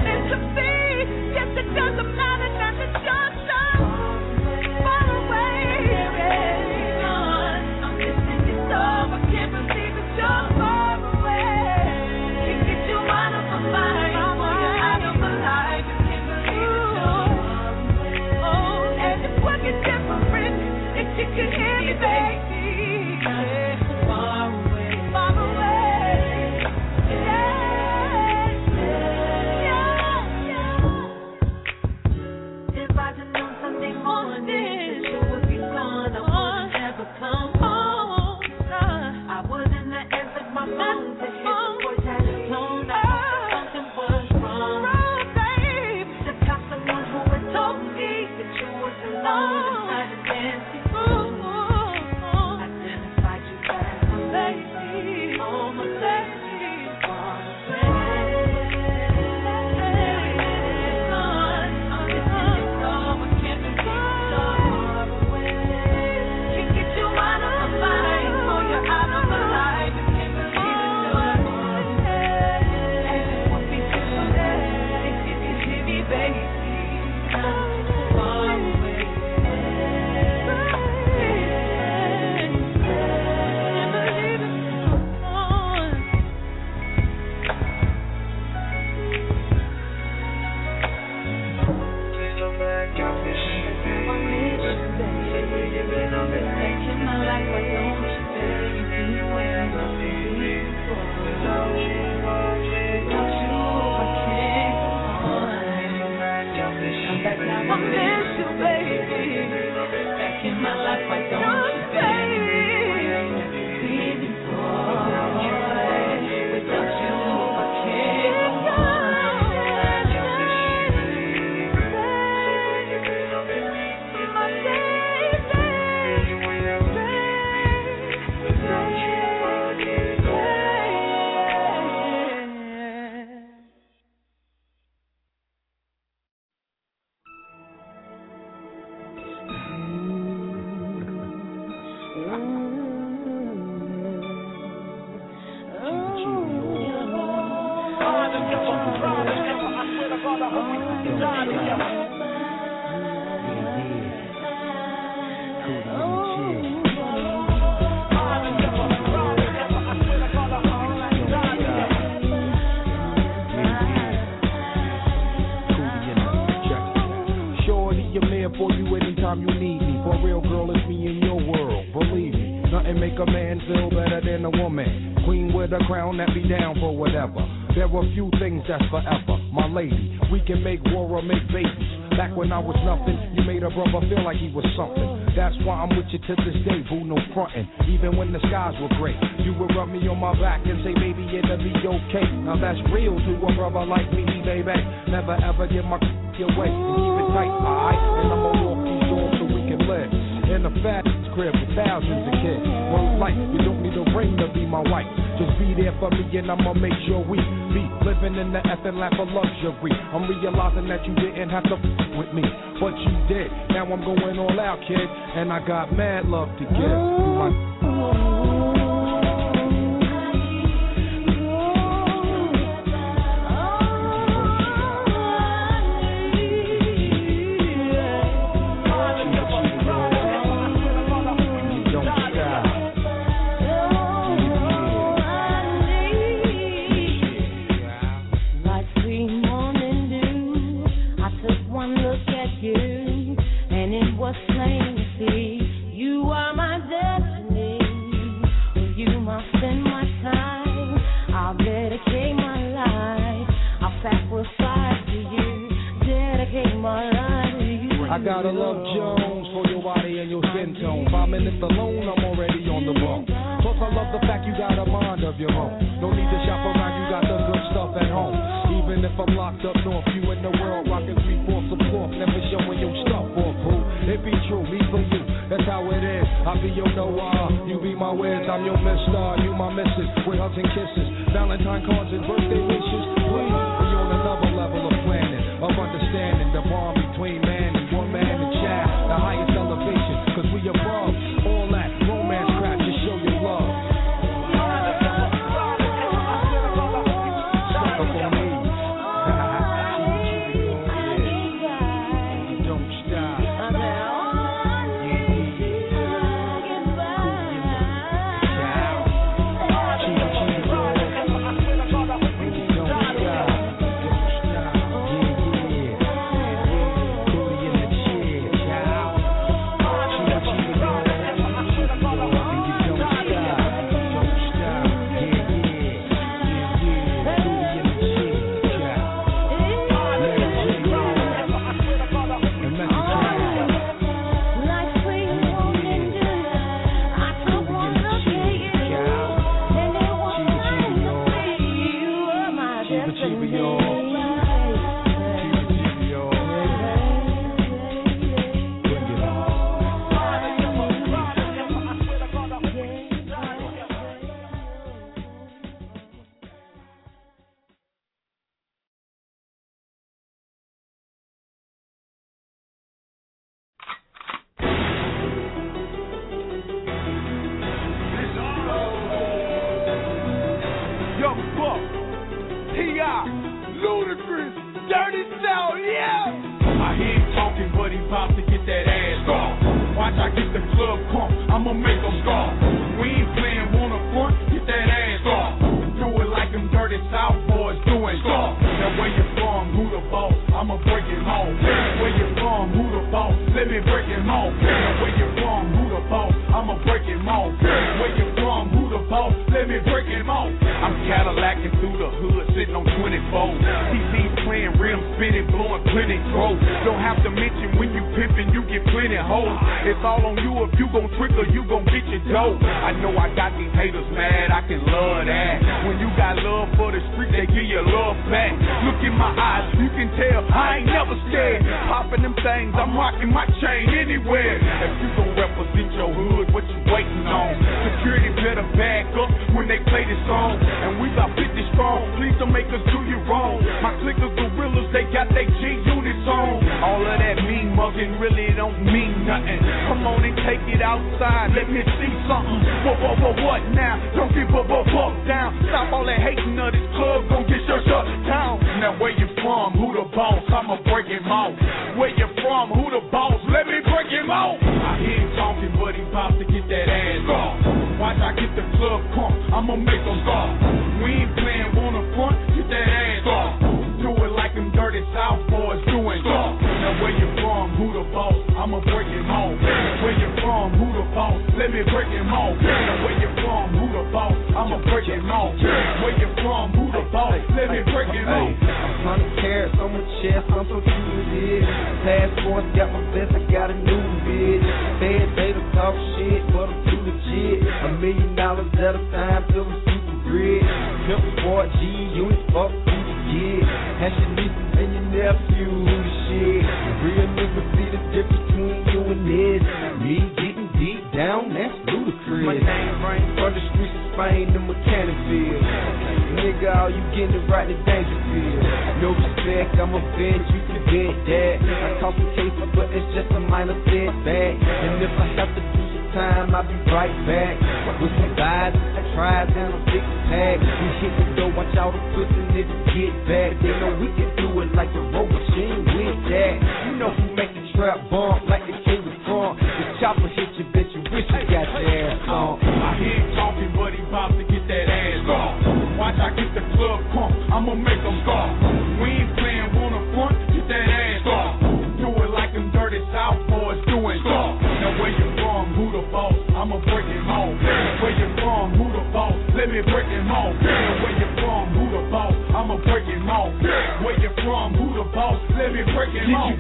For you anytime you need me. For real, girl, it's me in your world. Believe me, nothing make a man feel better than a woman. Queen with a crown that be down for whatever. There were few things that's forever. My lady, we can make war or make babies. Back when I was nothing, you made a brother feel like he was something. That's why I'm with you to this day, boo, no frontin'. Even when the skies were gray, you would rub me on my back and say, baby, it'll be okay. Now that's real to a brother like me, baby. Never ever give my away and keep it tight, alright? And I'ma walk these doors so we can live in a fat crib with thousands of kids. One life, you don't need a ring to be my wife. Just be there for me and I'ma make sure we be living in the effing lap of luxury. I'm realizing that you didn't have to f with me, but you did. Now I'm going all out, kid, and I got mad love to give. My I gotta love Jones for your body and your skin tone. Five minutes alone, I'm already on the bone. Plus, I love the fact you got a mind of your own. Don't need to shop around, you got the good stuff at home. Even if I'm locked up north, you in the world rocking three fourths of cloth, never showing your stuff off, boo. It be true, me for you, that's how it is. I be your Noah, you be my Wiz, I'm your Mister, you my Missus, with hugs and kisses, Valentine cards and birthday wishes. Please, we on another level of planning, of understanding the bond between man and woman and child, the highest elevation, cause we above all that romance crap, just show your love. Suck up on me. Don't stop. Now where you from? Who the boss? I'ma make them stop. We ain't playing on the front, get that ass off. Do it like them dirty South boys doing. Stop. Now where you from, who the boss? I'ma break him off. Where you from, who the boss? Let me break him off. Now where you from, who the boss? I'ma break him off. Where you from, who the boss? Let me break him off. I'm trying to carry on my chest, I'm so true with it. Passports, got my vest, I got a new bitch. Fed, they don't talk shit, but I'm too legit. A million dollars at a time, till I'm super grid. Pimp sport, G units, fuck who you get. Hash your nieces and your nephew, who the shit. Real niggas see the difference between you and this. Me getting deep down, that's ludicrous. My name rang from the streets of Spain to Mechanicsville. Nigga, all you getting it right in Dangerfield. No respect, I'm a bench, you can bet that. I caught some cases, but it's just a minor setback. And if I have to do some time, I'll be right back. With some vibes, tribes, and a six pack. We hit the door, watch all the pussy niggas get back. They know we can do it like the road machine with that. You know who make the trap bump like the king of front. The chopper hit you, bitch, you wish you got your ass on. I hear him talking, but he about to get that ass off. Watch I get the club pump, I'ma make them stop. We ain't playing on the front, get that ass off. Do it like them dirty South boys doing. Stop. Now where you from, who the boss? I'ma break him off. Where you from, who the boss? Let me break him off. Now where you from, who the boss? I'ma break him off. Where you from, who the boss? Let me break him off.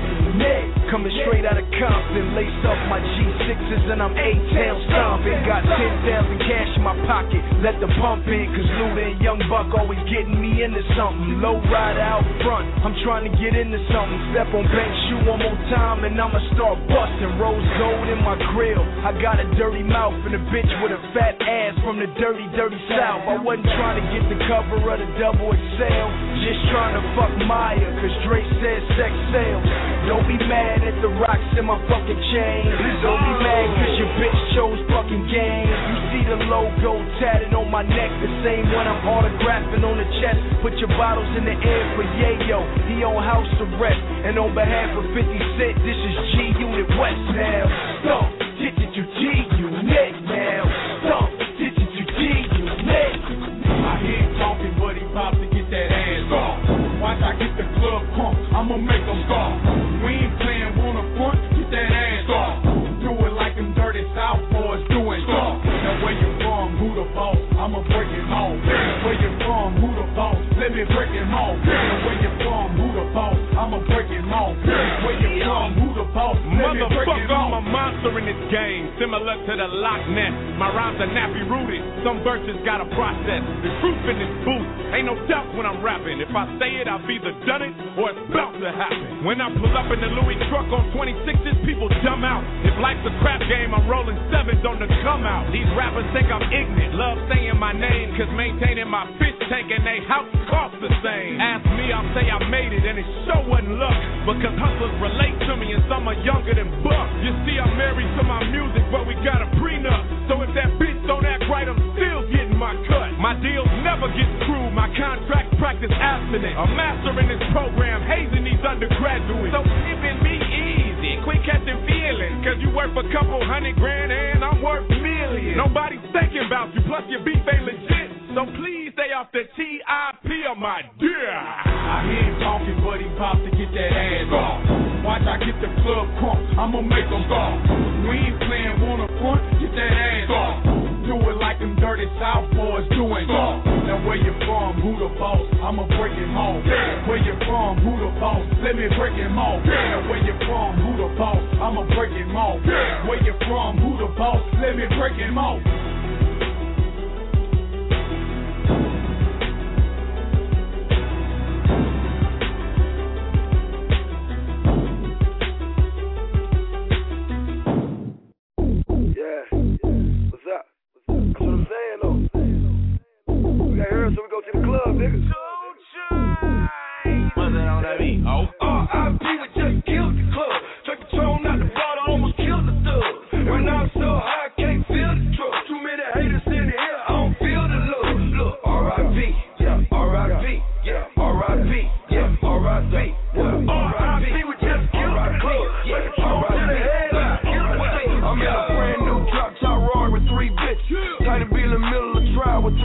Coming straight out of Compton, lace up my G sixes and I'm A-Town stomping. Got ten thousand cash in my pocket, let the pump in, cause Luda and Young Buck always getting me into something. Low rider out front, I'm trying to get into something. Step on bank shoe one more time and I'ma start busting. Rose gold in my grill, I got a dirty mouth and a bitch with a fat ass from the dirty, dirty South. I wasn't trying to get the cover of the double X L, just trying to fuck Maya, cause Dre said sex sells. Don't be mad at the rocks in my fucking chain. Don't be mad cause your bitch chose fucking game. You see the logo tatted on my neck, the same one I'm autographing on the chest. Put your bottles in the air for Yayo, he on house arrest. And on behalf of fifty Cent, this is G Unit West now. Stomp, get it to G Unit now. Stomp, get it to G Unit. I hear him talking, but he about to get that ass off. Watch I get the club pump, I'ma make them stop. We ain't playing on the front, get that ass off. Do it like them dirty South boys doing. Stop. Now where you from, who the boss? I'ma break him off. Where you from, who the boss? Let me break him off. Now where you from, who the boss? I'ma break him off. Where you from, who the boss? Let me break him off. I'm a monster in this game, similar to the Loch Ness. My rhymes are nappy rooted, some verses got a process. The truth in this booth, ain't no doubt when I'm rapping. If I say it, I've either done it or it's about to happen. When I pull up in the Louis truck on twenty-sixes, people dumb out. If life's a crap game, I'm rolling sevens on the come out. These rappers think I'm ignorant, love saying my name, cause maintaining my fish tank and they house cost the same. Ask me, I'll say I made it, and it sure wasn't luck, because hustlers relate to me and some are younger than Buck. You see, I'm married to my music, but we got a prenup, so if that bitch don't act right, I'm still getting my cut. My deals never get screwed, my contract practice abstinent. A master in this program, hazing these undergraduates. So giving me easy, quit catching feelings, cause you worth a couple hundred grand and I'm worth millions. Nobody's thinking about you, plus your beef ain't legit, so please stay off the T I P of my dear. I hear him talking, but he about to get that ass off. Watch I get the club crunk, I'ma make them stop. We ain't playing on the front, get that ass off. Do it like them dirty South boys doing. Stop. Now where you from, who the boss? I'ma break him off. Where you from, who the boss? Let me break him off. Now where you from, who the boss? I'ma break him off. Where you from, who the boss? Let me break him off. So we go to the club, nigga. What's that on that beat? Oh. R I P we just killed the club. Took the tone out the bottle, almost killed the thug. When I'm so high, I can't feel the truck. Too many haters in the air, I don't feel the love. Look, R I P, yeah, R I P, yeah, R I P, yeah, R I P, yeah, R I P we just killed the club. Took the tone to the head, I'm in a brand new drop top Rory with three bitches. Tight to be in the middle of the trial with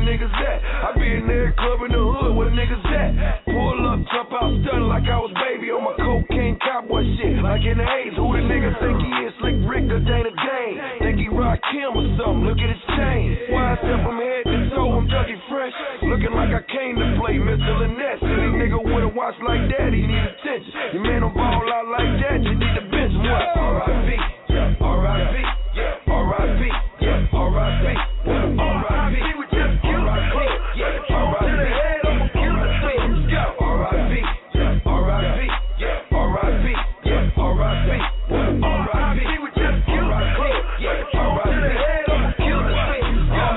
niggas at? I be in every club in the hood, where the niggas at? Pull up, jump out, stunning like I was baby on my cocaine cowboy shit. Like in the A's, who the nigga think he is? Slick Rick or Dana Dane? Think he rock Kim or something? Look at his chain. Why I step from head to toe, I'm Dougie Fresh. Looking like I came to play Mister Lynette. Any nigga with a watch like that, he need attention. Your man don't ball out like that, you need to bench him. What? R I P, R I P, R I P, R I P, R I P, we just killed the club. R I P, I'ma kill the thing. R I P, R I P, R I P, R I P, R I P, we just killed the club. R I P, I'ma kill the thing. I'm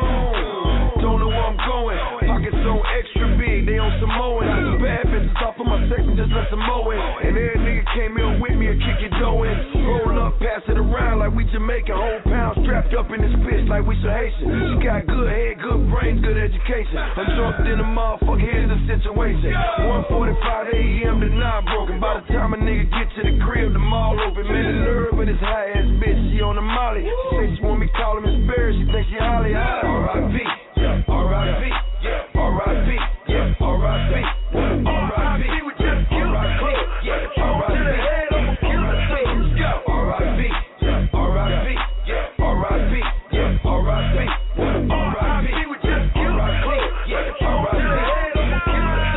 gone, don't know where I'm going. Pockets so extra big, they on Samoan. Some bad bitches off of my section, just let some mow in. And every nigga came in with me and kick your dough in. Roll up, pass it around like we Jamaican. Whole pound strapped up in this bitch like we some Haitian. She got good head, good brains, good education. I'm drunk in the motherfucker, here's the situation. one forty-five a.m. to nine broken. By the time a nigga get to the crib, the mall open. Man, the nerve of this high ass bitch, she on the molly. She say she want me call him Miss Barry, she think she Holly high. R I P, R I P, R I P, R I P, R I P, we just killed the club. R I P, I'ma kill the thing. R I P, R I P, R I P, R I P, R I P, we just killed the club. R I P, I'ma kill the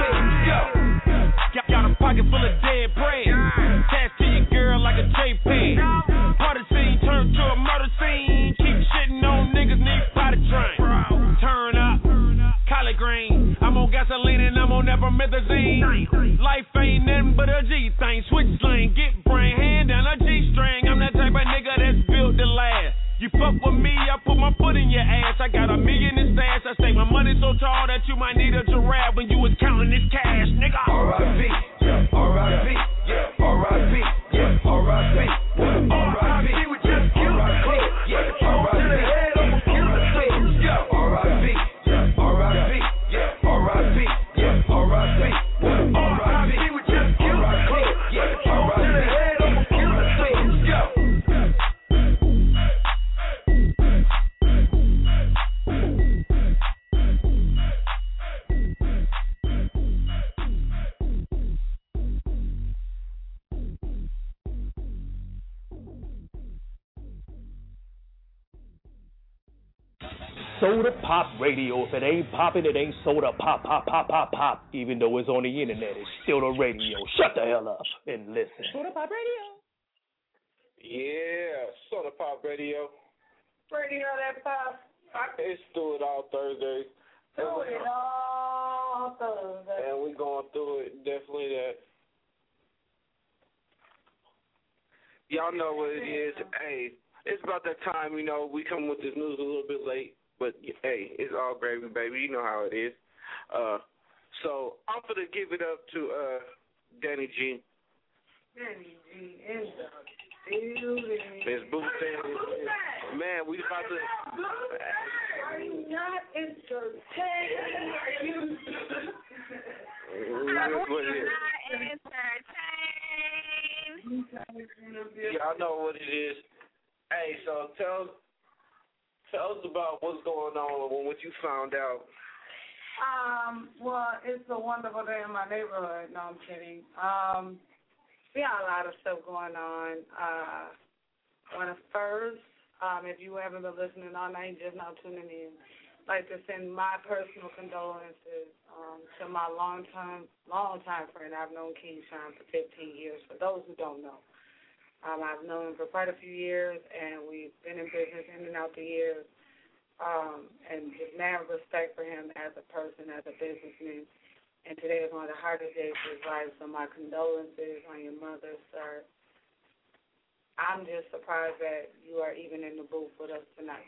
thing. Got a pocket full of dead bread. Attached to your girl like a J-Pad. Party scene turned to a murder scene. Keep shitting on niggas, need potty train. Turn up, collard green. I'm on gasoline and I'm on nevermethazine. Life ain't nothing but a G thing. Switch lane, get brain, hand down a G-string. I'm that type of nigga that's built to last. You fuck with me, I put my foot in your ass. I got a million in stash. I stake my money so tall that you might need a giraffe when you was counting this cash, nigga. R I P, R I P, R I P, R I P, R I P, we just killed the club. R I P, I'ma kill the thing. R I P, R I P, R I P, R I P, R I P, we just killed the club. R I P, I'ma kill the thing. Soda Pop Radio. If it ain't popping, it ain't soda pop, pop, pop, pop, pop. Even though it's on the internet, it's still the radio. Shut the hell up and listen. Soda Pop Radio. Yeah, Soda Pop Radio. Radio that pop. It's Do It All Thursdays. Do It All Thursdays. And we going through it. Definitely that. Y'all know what it is. Hey, it's about that time, you know, we come with this news a little bit late. But, hey, it's all gravy, baby. You know how it is. Uh, so I'm going to give it up to uh, Danny G. Danny G in the building. Miss Boo said, man, we about to. I'm not entertained. That's what it is. Y'all know what it is. Hey, so tell tell us about what's going on and what you found out. Um, well, it's a wonderful day in my neighborhood. No, I'm kidding. Um, we got a lot of stuff going on. Uh, I want to first, um, if you haven't been listening all night, just now tuning in, I'd like to send my personal condolences um, to my long-time, long-time friend. I've known Keyshawn for fifteen years. For those who don't know, um, I've known him for quite a few years, and we've been in business in and out the years. Um, and just mad respect for him as a person, as a businessman. And today is one of the hardest days of his life, so my condolences on your mother, sir. I'm just surprised that you are even in the booth with us tonight.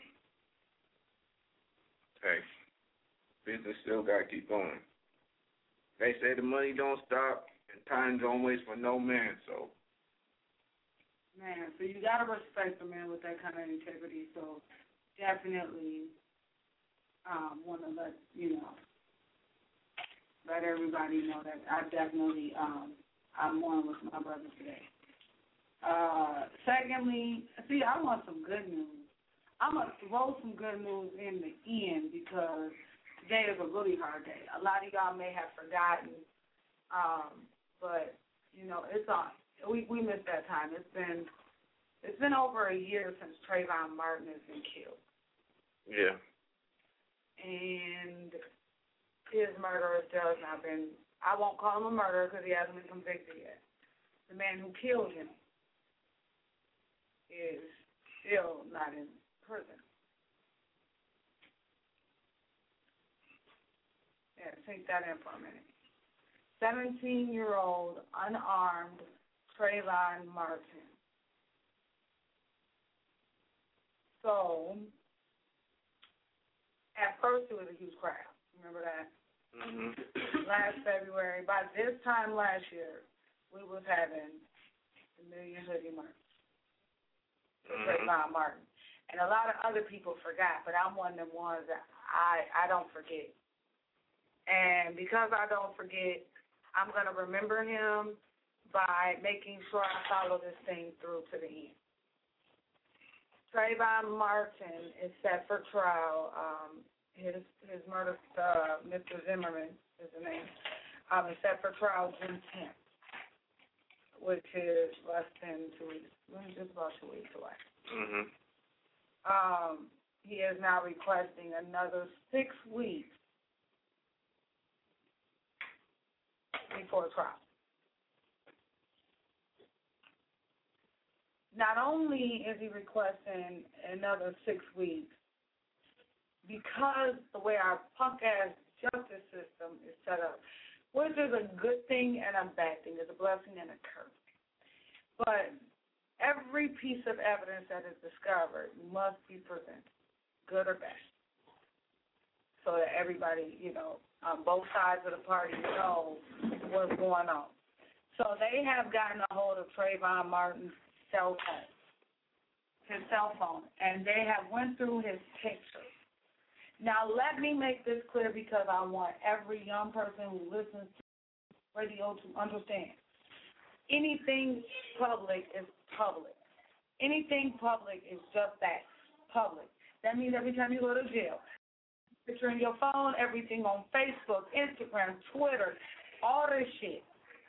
Hey, business still got to keep going. They say the money don't stop and time don't wait for no man, so. Man, so you got to respect a man with that kind of integrity, so definitely um, want to let, you know, let everybody know that I definitely, um, I'm one with my brother today. Uh, secondly, see, I want some good news. I'm going to throw some good news in the end because today is a really hard day. A lot of y'all may have forgotten, um, but you know it's on. We we missed that time. It's been it's been over a year since Trayvon Martin has been killed. Yeah. And his murderer still has not been. I won't call him a murderer because he hasn't been convicted yet. The man who killed him is still not in prison. Yeah, take that in for a minute. seventeen-year-old unarmed Trayvon Martin. So, at first it was a huge crowd. Remember that? Mm-hmm. Last February, by this time last year, we was having the Million Hoodie March for mm-hmm. Trayvon Martin. And a lot of other people forgot, but I'm one of them ones that I, I don't forget. And because I don't forget, I'm going to remember him by making sure I follow this thing through to the end. Trayvon Martin is set for trial. Um, his his murder, uh, Mister Zimmerman is the name, um, is set for trial June tenth, which is less than two weeks, just about two weeks away. Mm-hmm. Um, he is now requesting another six weeks before trial. Not only is he requesting another six weeks, because the way our punk-ass justice system is set up, which is a good thing and a bad thing, it's a blessing and a curse. But every piece of evidence that is discovered must be presented, good or bad, so that everybody, you know, on both sides of the party know what's going on. So they have gotten a hold of Trayvon Martin's cell phone, his cell phone, and they have went through his pictures. Now, let me make this clear because I want every young person who listens to radio to understand. Anything public is public. Anything public is just that, public. That means every time you go to jail, picture in your phone, everything on Facebook, Instagram, Twitter, all this shit.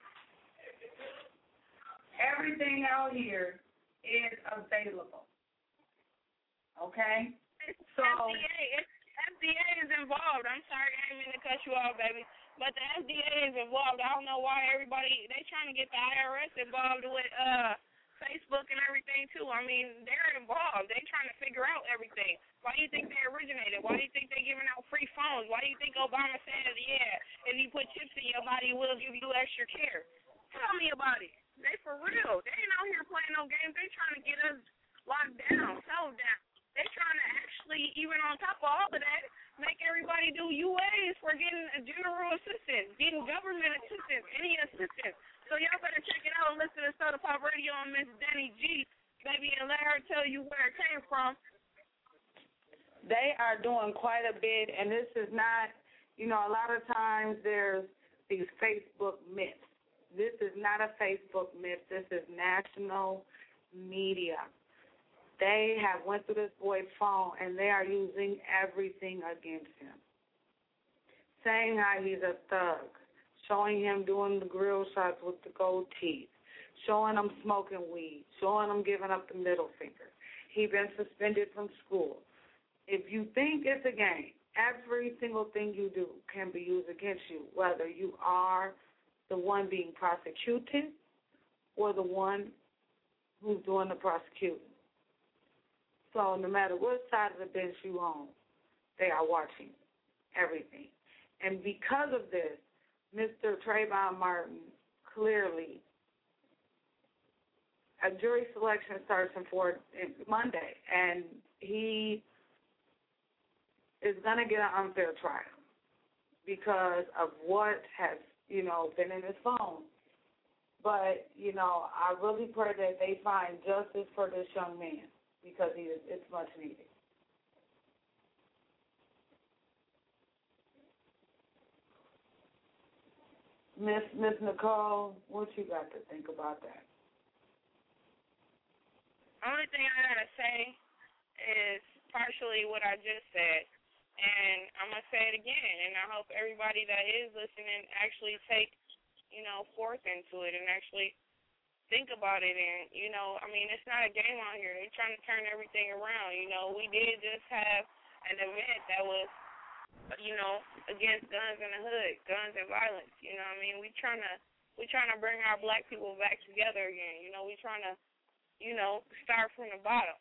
Everything out here is available. Okay? So F D A, F D A is involved. I'm sorry, I didn't mean to cut you off, baby. But the F D A is involved. I don't know why everybody, they trying to get the I R S involved with uh Facebook and everything, too. I mean, they're involved. They're trying to figure out everything. Why do you think they originated? Why do you think they're giving out free phones? Why do you think Obama says, yeah, if you put chips in your body, we'll give you extra care? Tell me about it. They for real. They ain't out here playing no games. They trying to get us locked down, settled down. They trying to actually, even on top of all of that, make everybody do U As for getting a general assistance, getting government assistance, any assistance. So y'all better check it out and listen to Soda Pop Radio and Miss Danny G, baby, and let her tell you where it came from. They are doing quite a bit, and this is not, you know, a lot of times there's these Facebook myths. This is not a Facebook myth. This is national media. They have went through this boy's phone, and they are using everything against him, saying how he's a thug, showing him doing the grill shots with the gold teeth, showing him smoking weed, showing him giving up the middle finger. He's been suspended from school. If you think it's a game, every single thing you do can be used against you, whether you are the one being prosecuted or the one who's doing the prosecuting. So no matter what side of the bench you on, they are watching everything. And because of this, Mister Trayvon Martin clearly, a jury selection starts in for Monday, and he is going to get an unfair trial because of what has, you know, been in his phone. But, you know, I really pray that they find justice for this young man because he is, it's much needed. Miss Miss Nicole, what you got to think about that? Only thing I gotta say is partially what I just said. And I'm going to say it again, and I hope everybody that is listening actually take, you know, forth into it and actually think about it. And, you know, I mean, it's not a game out here. They're trying to turn everything around. You know, we did just have an event that was, you know, against guns in the hood, guns and violence. You know what I mean? We trying to we trying to bring our black people back together again. You know, we trying to, you know, start from the bottom.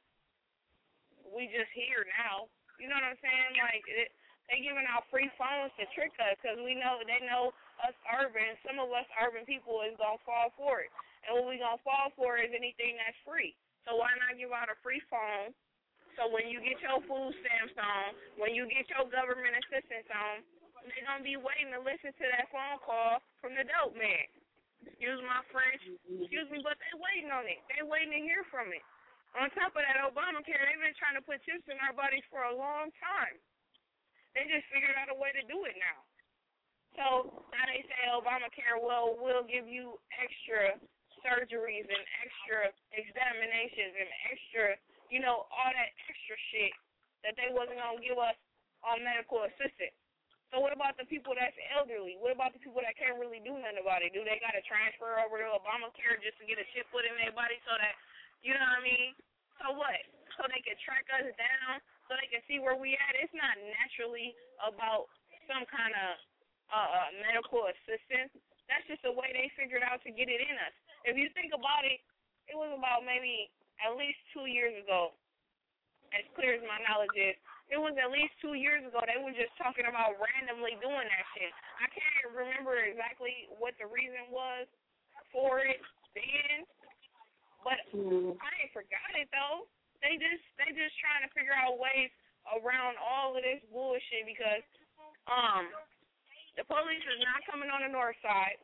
We just here now. You know what I'm saying? Like, it, they giving out free phones to trick us because we know, they know us urban, some of us urban people is going to fall for it. And what we going to fall for is anything that's free. So why not give out a free phone? So when you get your food stamps on, when you get your government assistance on, they're going to be waiting to listen to that phone call from the dope man. Excuse my French. Excuse me, but they waiting on it. They waiting to hear from it. On top of that, Obamacare, they've been trying to put chips in our bodies for a long time. They just figured out a way to do it now. So now they say Obamacare, well, we'll give you extra surgeries and extra examinations and extra, you know, all that extra shit that they wasn't going to give us on medical assistance. So what about the people that's elderly? What about the people that can't really do nothing about it? Do they got to transfer over to Obamacare just to get a chip put in their body so that, you know what I mean? So what? So they can track us down, so they can see where we at? It's not naturally about some kind of uh, medical assistance. That's just the way they figured out to get it in us. If you think about it, it was about maybe at least two years ago, as clear as my knowledge is, it was at least two years ago they were just talking about randomly doing that shit. I can't remember exactly what the reason was for it then, but mm. I ain't forgot it though. They just they just trying to figure out ways around all of this bullshit because um the police is not coming on the north side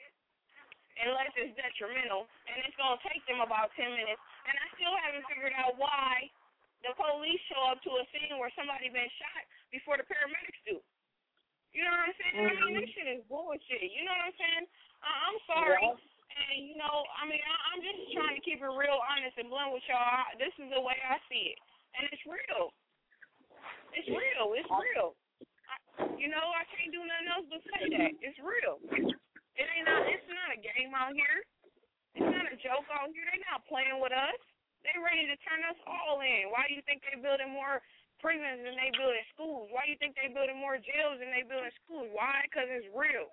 unless it's detrimental, and it's gonna take them about ten minutes. And I still haven't figured out why the police show up to a scene where somebody been shot before the paramedics do. You know what I'm saying? Mm-hmm. I mean, this shit is bullshit. You know what I'm saying? I- I'm sorry. Yeah. And, you know, I mean, I- I'm just trying to keep it real honest and blunt with y'all. This is the way I see it. And it's real. It's real. It's real. I, you know, I can't do nothing else but say that. It's real. It ain't not, it's not a game out here. It's not a joke out here. They're not playing with us. They ready to turn us all in. Why do you think they building more prisons than they building schools? Why do you think they building more jails than they building schools? Why? Because it's real.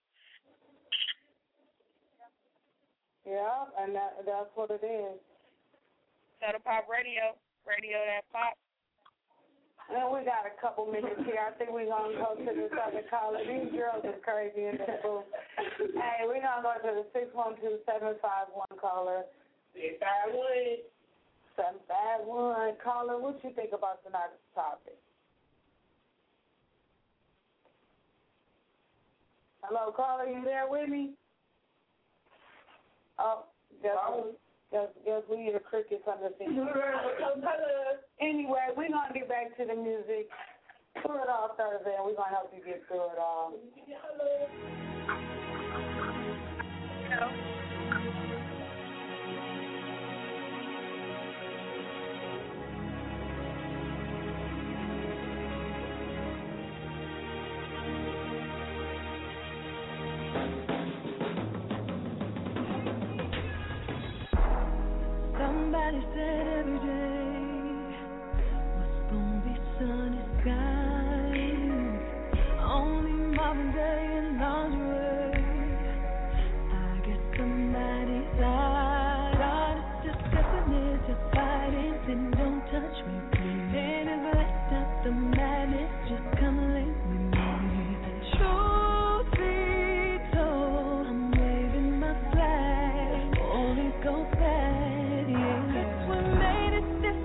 Yeah, and that, that's what it is. Soda Pop Radio, radio that pop. And we got a couple minutes here. I think we're going to go to this other caller. These girls are crazy in this booth. Hey, we're going to go to the six one two, seven five one caller. six five one. seven five one. Caller, what you think about tonight's topic? Hello, caller, you there with me? Oh, guess, guess, guess we hear crickets under the Anyway, we're going to get back to the music. Through it all Thursday, and we're going to help you get through it all. Hello. Somebody said every day was gonna be sunny skies. Only Marvin Gaye and lingerie. I guess somebody's lied. God, it's just definite, just fighting. Then don't touch me, please. Pain is left out the madness. Just come lay with me. Truth be told, I'm waving my flag. Holy Ghost back. Since we made it this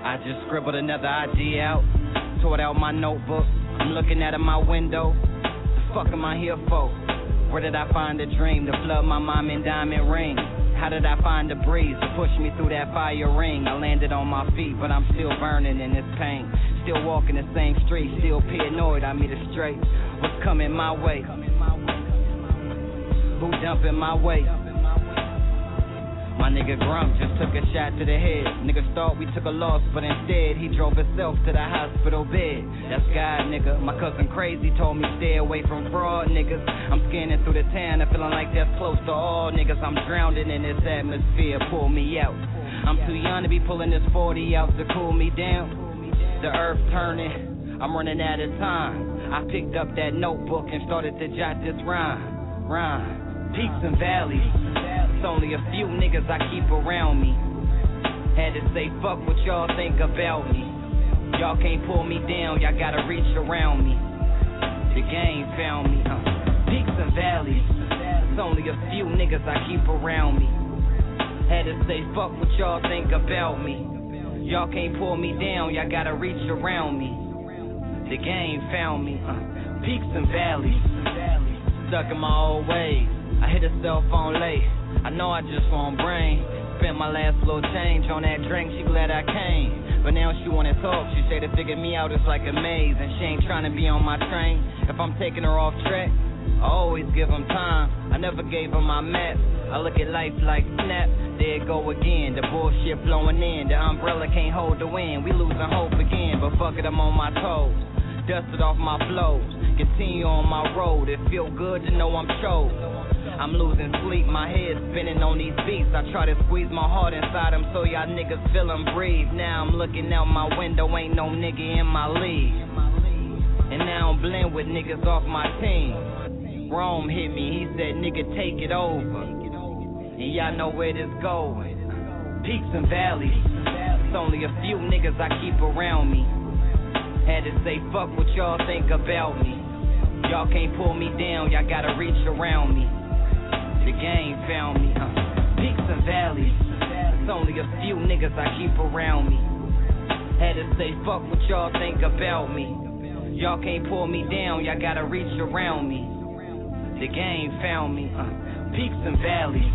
I just scribbled another idea out, tore it out my notebook. I'm looking out of my window. The fuck am I here for? Where did I find a dream to flood my mom in diamond ring? How did I find a breeze to push me through that fire ring? I landed on my feet, but I'm still burning in this pain. Still walking the same street, still paranoid, I meet it straight. What's coming my way? Who dumping my way? My nigga Grump just took a shot to the head. Niggas thought we took a loss, but instead he drove himself to the hospital bed. That's God, nigga. My cousin Crazy told me stay away from fraud, niggas. I'm scanning through the town and feeling like that's close to all niggas. I'm drowning in this atmosphere, pull me out. I'm too young to be pulling this forty out to cool me down. The earth turning, I'm running out of time. I picked up that notebook and started to jot this rhyme. Rhyme, peaks and valleys. It's only a few niggas I keep around me. Had to say fuck what y'all think about me. Y'all can't pull me down, y'all gotta reach around me. The game found me, uh, peaks and valleys. It's only a few niggas I keep around me. Had to say fuck what y'all think about me. Y'all can't pull me down, y'all gotta reach around me. The game found me, uh, peaks and valleys. Stuck in my old ways, I hit a cell phone late. I know I just want brain. Spent my last little change on that drink, she glad I came. But now she wanna talk, she say to figure me out is like a maze. And she ain't tryna be on my train. If I'm taking her off track, I always give them time. I never gave her my map. I look at life like snap, there it go again. The bullshit blowing in, the umbrella can't hold the wind. We losing hope again, but fuck it, I'm on my toes. Dusted off my flows, continue on my road. It feel good to know I'm chose. I'm losing sleep, my head spinning on these beats. I try to squeeze my heart inside them so y'all niggas feel them breathe. Now I'm looking out my window, ain't no nigga in my league. And now I'm blend with niggas off my team. Rome hit me, he said nigga take it over. And y'all know where this going. Peaks and valleys, it's only a few niggas I keep around me. Had to say fuck what y'all think about me. Y'all can't pull me down, y'all gotta reach around me. The game found me, uh, peaks and valleys. It's only a few niggas I keep around me. Had to say fuck what y'all think about me. Y'all can't pull me down, y'all gotta reach around me. The game found me, uh, peaks and valleys.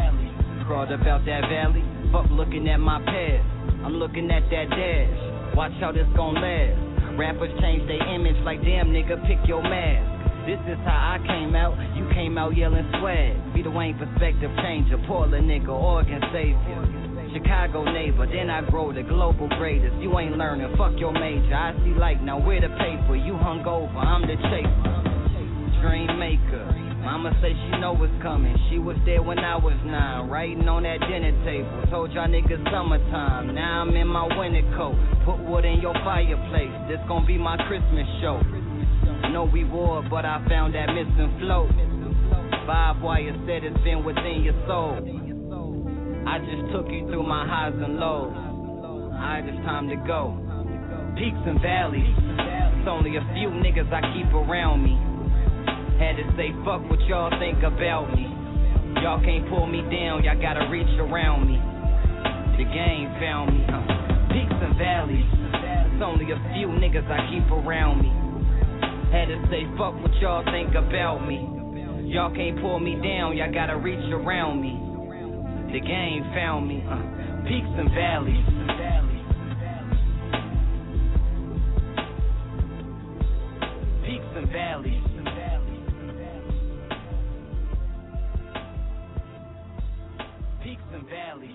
Crawled up out that valley, fuck looking at my past. I'm looking at that dash, watch how this gon' last. Rappers change their image like damn nigga, pick your mask. This is how I came out, you came out yelling swag. Be the Wayne perspective changer, Portland nigga, Oregon savior. Chicago neighbor, then I grow the global greatest. You ain't learning, fuck your major. I see light, now where the paper? You hung over, I'm the chaser. Dream maker, mama say she know what's coming. She was there when I was nine, writing on that dinner table. Told y'all niggas summertime, now I'm in my winter coat. Put wood in your fireplace, this gon' be my Christmas show. Know we war, but I found that missing flow. Bob Wire said it's been within your soul. I just took you through my highs and lows. Alright, it's time to go. Peaks and valleys, it's only a few niggas I keep around me. Had to say fuck what y'all think about me. Y'all can't pull me down, y'all gotta reach around me. The game found me, uh, peaks and valleys. It's only a few niggas I keep around me. Had to say fuck what y'all think about me. Y'all can't pull me down, y'all gotta reach around me. The game found me, uh, peaks and valleys. Peaks and valleys. Peaks and valleys.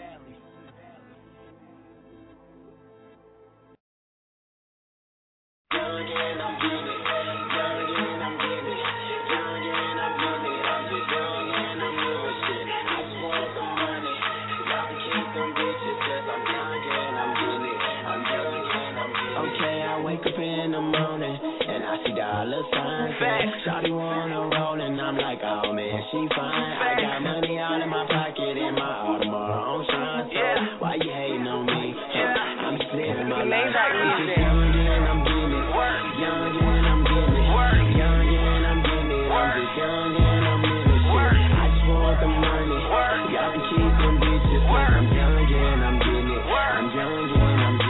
Young and I'm getting it. Young and I'm getting it. Young and I'm getting it. I'm just young and I'm doing shit. I just want some money. Y'all can keep them bitches. Cause I'm young and I'm getting it. I'm young and I'm getting it. Okay, I wake up in the morning and I see dollar signs. Shawty wanna roll and I'm like, oh man, she fine. I got money all in my pocket and my Audemars on shine. So why you hating on me? I'm just living my life. I'm just young and I'm getting it. Young and I'm getting it. Young and I'm getting it. I'm just young and I'm living shit. I just want the money. Y'all can keep them bitches. Cause I'm young and I'm getting it. I'm young and I'm getting it.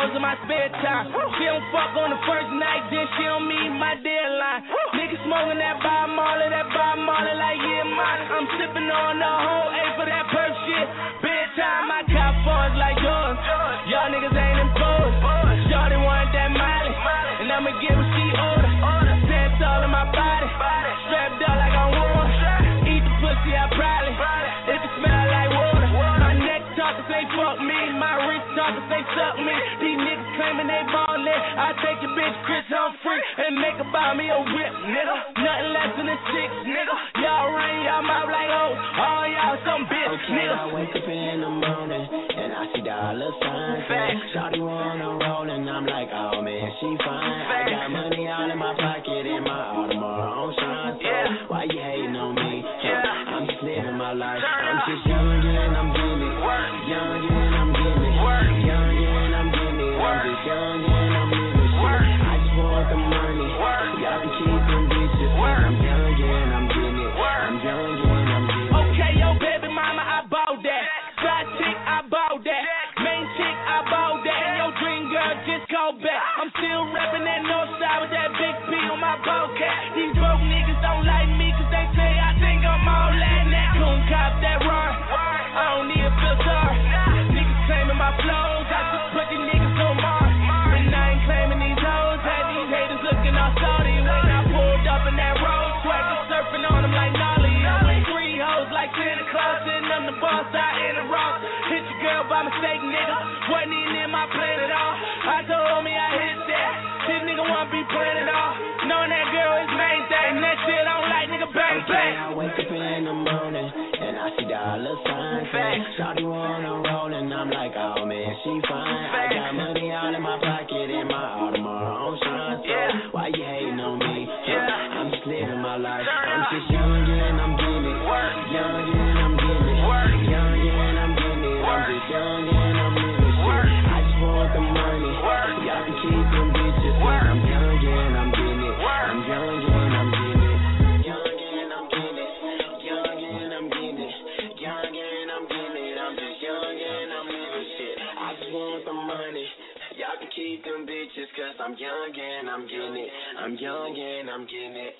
hoes in my spare time. She don't fuck on the first night, then she don't meet my deadline. Niggas smoking that Bob Marley, that Bob Marley like yeah, mine. I'm sipping on the whole A for that perk shit. Bedtime, I cop fours like yours. Y'all niggas ain't imposed. Shorty want that Miley, and I'ma get what she order. Sense all in my body, strapped up like I'm warm. Eat the pussy, I probably. If it smell like water, my neck talking say fuck me, my wrist talking say suck me. These niggas claiming they ballin', I take your bitch Chris Humphrey and make her buy me a whip, nigga. Nothing less than a six, nigga. Y'all run y'all mouth like oh, all y'all some bitch, okay, nigga. I wake up in the morning and I see dollar signs. Shawty wanna roll and I'm like, oh man, she fine. I got money all in my pocket and my Audemars on shine. So yeah. Why you hating on me? Yeah. I'm just living my life. I'm just young and I'm getting it. Young and I'm getting it. Young and I'm getting it. I'm just young and I'm living shit. I just want the money. Y'all can keep them bitches. I'm young and I'm getting it. I'm young and I'm getting it. Okay, yo, baby mama, I bought that. Side chick, I bought that. Main chick, I bought that. And your dream girl just called back. I'm still rapping that north side with that big P on my ball cap. These broke niggas don't like me cause they say I think I'm all that. That coon cop that run. I don't need a filter. Niggas claiming my flows. I just put these niggas on Mars. And I ain't claiming these hoes. Had these haters looking all salty when I pulled up in that road. Swagger surfing on them like Nolly. With three hoes like Santa Claus. And I'm the boss out in the rock. Hit your girl by mistake, nigga. Wasn't even in my plan at all. I told me I hit that. This nigga wanna be playing it all. Knowing that girl is main thing. That shit I don't like, nigga, bang, bang. I wake up in the morning and I see dollar signs. Shawty wanna roll and I'm like, oh man, she fine. I got money all in my pocket and my Audemars on shine. So yeah. Why you hating on me? Yeah. I'm just living my life. I'm just young and I'm getting it. Young and I'm getting it. Young and I'm getting it. I'm just young and I'm living shit. I just want the money. Y'all can keep them bitches. I'm young and I'm getting it. I'm young and I'm getting it. Young and I'm getting it. Young and I'm getting it. Young and I'm getting it. I'm just young and I'm living shit. I just want the money. Y'all can keep them bitches cause I'm young and I'm getting it. I'm young and I'm getting it.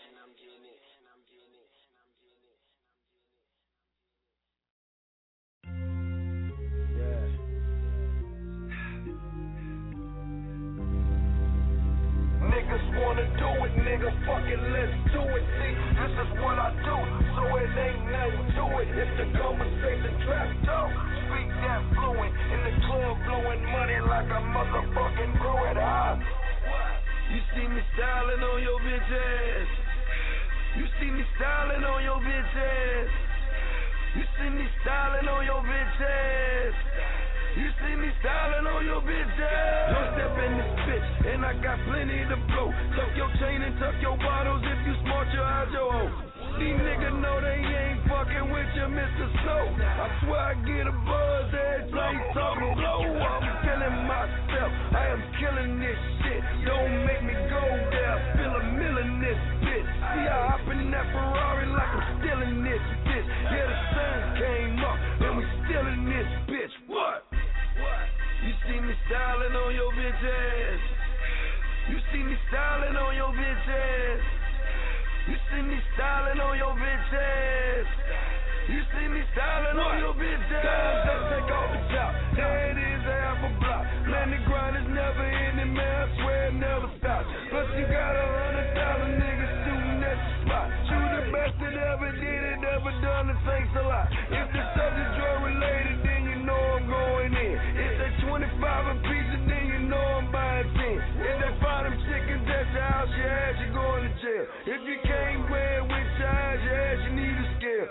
Niggas wanna do it, nigga, fuck it, let's do it. See, this is what I do, so it ain't nothing to it. If the conversation trap talk, speak that fluent. In the club blowing money like a motherfucking grow it high. You see me styling on your bitch ass. You see me styling on your bitch ass. You see me styling on your bitch ass. You see me styling on your bitch ass. Don't step in this bitch, and I got plenty to blow. Tuck your chain and tuck your bottles. If you smart, you hide your hoe. These niggas know they ain't fucking with you, Mister Snow. I swear I get a buzz every place talking low. I'm killing myself, I am killing this shit. Don't make me go there, feel a mill in this bitch. See I hop in that Ferrari like I'm stealing this bitch. Yeah, the sun came up, and we still in this bitch. What? You see me styling on your bitch ass. You see me styling on your bitch ass. You see me styling on your bitch ass. You see me styling on your bitch ass. Let's take off the top. There it is, half a block. Man, the grind is never ending, man. I swear it never stops. Plus you got a hundred thousand niggas shooting at the spot. You the best that ever did it, ever done it. Thanks a lot. If the subject drug related, then you know I'm going in. If they twenty-five a piece, then you know I'm buying ten. If they find them chickens at your house, your ass, you going to jail. If you can't wear it with your eyes, your ass, you need a scale.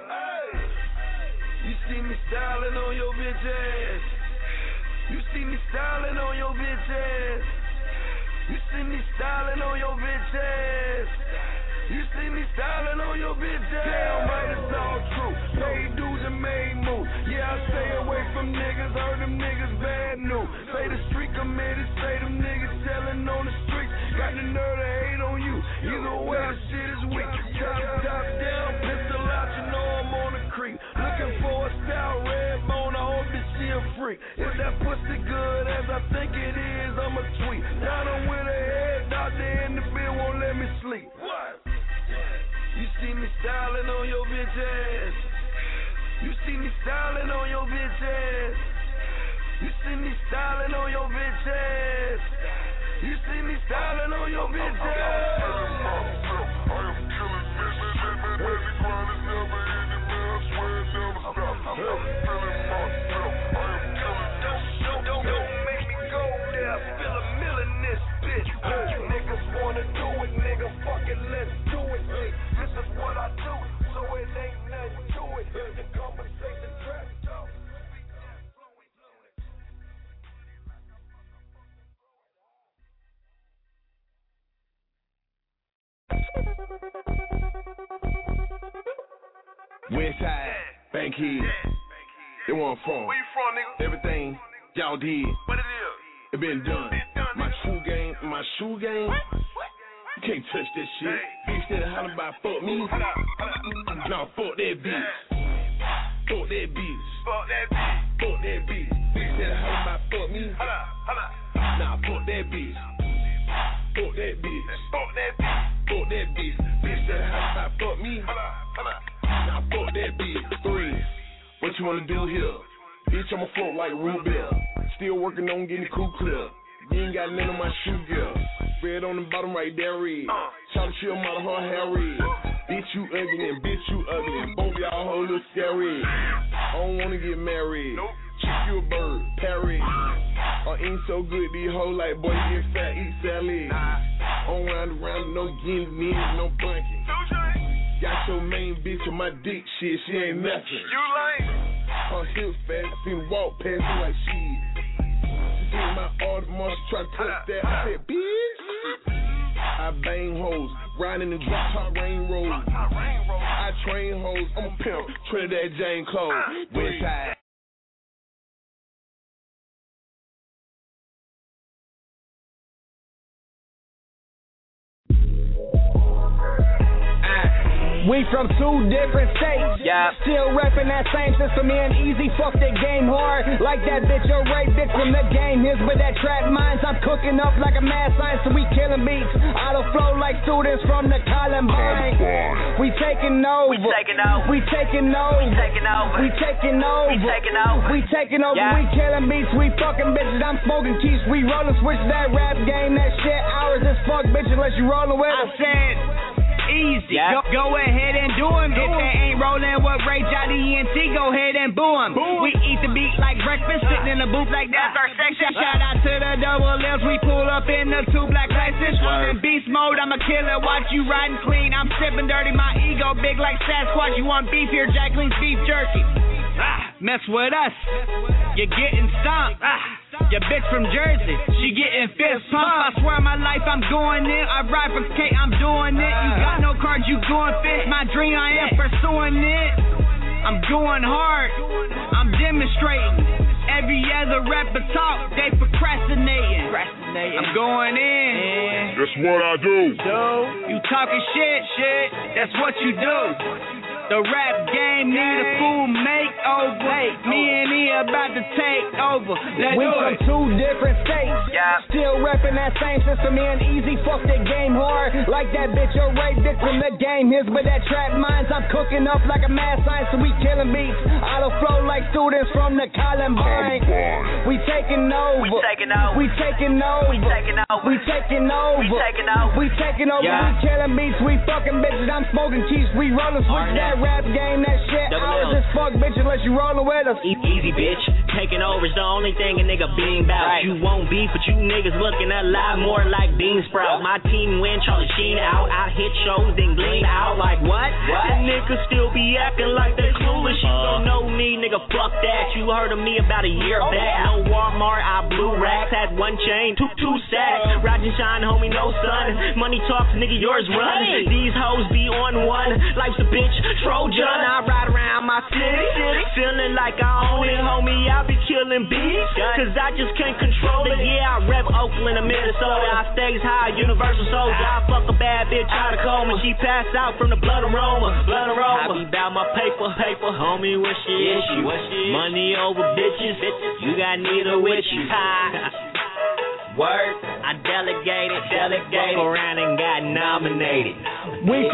You see me styling on your bitch ass. You see me styling on your bitch ass. You see me styling on your bitch ass. You see me styling on your bitch ass. Damn right, it's all true. Paid dues and made moves. Yeah, I stay away from niggas. Heard them niggas bad news. Say the street committed. Say them niggas selling on the streets. Got the nerve to hate on you. Either way, the shit is weak. Top, top down, pistol out. You know I'm on the creek. Looking for a style red bone. I hope this shit free. freak. If that pussy good as I think it is, I'ma tweet. Got him with a head doctor in the bed, won't let me sleep. What? You see me styling on your bitch ass. You see me styling on your bitch ass. You see me styling on your bitch ass. You see me styling on your bitch ass. I am killing bitches. Baby grind is never ending, man. I swear it never stops. I'm feeling myself. I am killing this shit. Don't, don't make me go there. Feel a mill in this bitch. You niggas wanna do it, nigga. Fuck it, let's do it. Hey, this is what I do, so it ain't nothing to it. The conversation track talk. Westside, Bankhead, they want from. Where you from, nigga? Everything y'all did, What it is? it been done. My true game, my shoe game, you can't touch that shit. Bitch that hollering about fuck me, nah, fuck that bitch. Fuck that bitch. Fuck that bitch. Fuck that bitch. Bitch that hollering about fuck me, nah, fuck that bitch. Fuck that bitch. Fuck that bitch. Fuck that bitch. Bitch that hollering about fuck me, nah, fuck that bitch. Three, what you wanna do here? Bitch, I'ma float like Rubel. Still working on getting the crew clear. You ain't got none of my shoe gear. Red on the bottom right there, red. Try to chill out of her hair red. Bitch, you ugly and bitch, you ugly. Both y'all hoes look scary. I don't wanna get married. Chick you a bird, parry. I ain't so good, these hoes like, boy, you get fat, eat salad. I don't round around, no guineas, niggas, no bunking. Got your main bitch on my dick, shit, she ain't nothing. You lame. Her hips fast, I seen her walk past me like shit. She seen my Audemars, try to touch that. I said, bitch. I bang hoes, riding in the drop top rain road. I train hoes, I'm a pimp, Trinidad Jane Cole. Westside. We from two different states, yeah. Still reppin' that same system, me and Easy, fuck that game hard. Like that bitch, a right bitch from the game. Here's with that trap minds, I'm cooking up like a mad science, so we killing beats. Auto flow like students from the Columbine. We taking over, we taking over, we taking over, we taking over, we taking over, we taking over, we taking over, yeah. We killing beats, we fucking bitches, I'm smoking keys, we rollin' switch that rap game, that shit hours as fuck, bitch, unless you rollin' with us. I said, easy, yeah. go, go ahead and do him. If they ain't rolling with Ray, Johnny, E N T, go ahead and boo him. Boom. We eat the beat like breakfast, sitting in the booth like that's our section. Shout out to the double L's, we pull up in the two black laces. I'm in beast mode, I'm a killer, watch you riding clean. I'm sipping dirty, my ego big like Sasquatch. You want beef here, Jacqueline's beef jerky. Ah, mess with us, you're getting stomped. Ah. Your bitch from Jersey, she getting fist pump. I swear my life I'm going in. I ride for K, I'm doing it. You got no cards, you going fit. My dream, I am pursuing it. I'm going hard, I'm demonstrating. Every other rapper talk, they procrastinating. I'm going in. That's what I do. You talking shit, shit. That's what you do. The rap game need a full makeover. Me and E about to take over. Let's we from two different states, yeah. Still reppin' that same system. Me and Easy, fuck that game hard. Like that bitch, a right bitch from the game. Here's with that trap minds, I'm cooking up like a mad science, so we killing beats. Auto flow like students from the Columbine. We taking over. We taking over. We taking over. We taking over. We taking over. We taking over. We taking over. Yeah. We killing beats. We fucking bitches. I'm smoking keys. We rollin' switch that rap game, that shit. I was just fuck bitch unless you rollin' with us. Easy bitch, taking over is the only thing a nigga being about. Right. You won't beef, but you niggas looking a lot more like bean sprouts. My team win, Charlie Sheen out. I hit shows, then gleam out. Like what? What? The niggas still be acting like they clueless. You don't know me, nigga. Fuck that. You heard of me about a year oh, back. Yeah. No Walmart, I blew racks. Had one chain, two two sacks. Ride and shine, homie, no sun. Money talks, nigga, yours run. Hey. These hoes be on one. Life's a bitch. Trojan, I ride around my city, feeling like I own it, homie. I be killing beats, cause I just can't control it. Yeah, I rep Oakland and Minnesota. I stays high, universal soldier. I fuck a bad bitch out of coma. She passed out from the blood aroma, blood aroma. I be bout my paper, paper, homie. Where she is? She Money over bitches, you got neither with you. Word, I delegated, delegated, fuck around and got nominated. We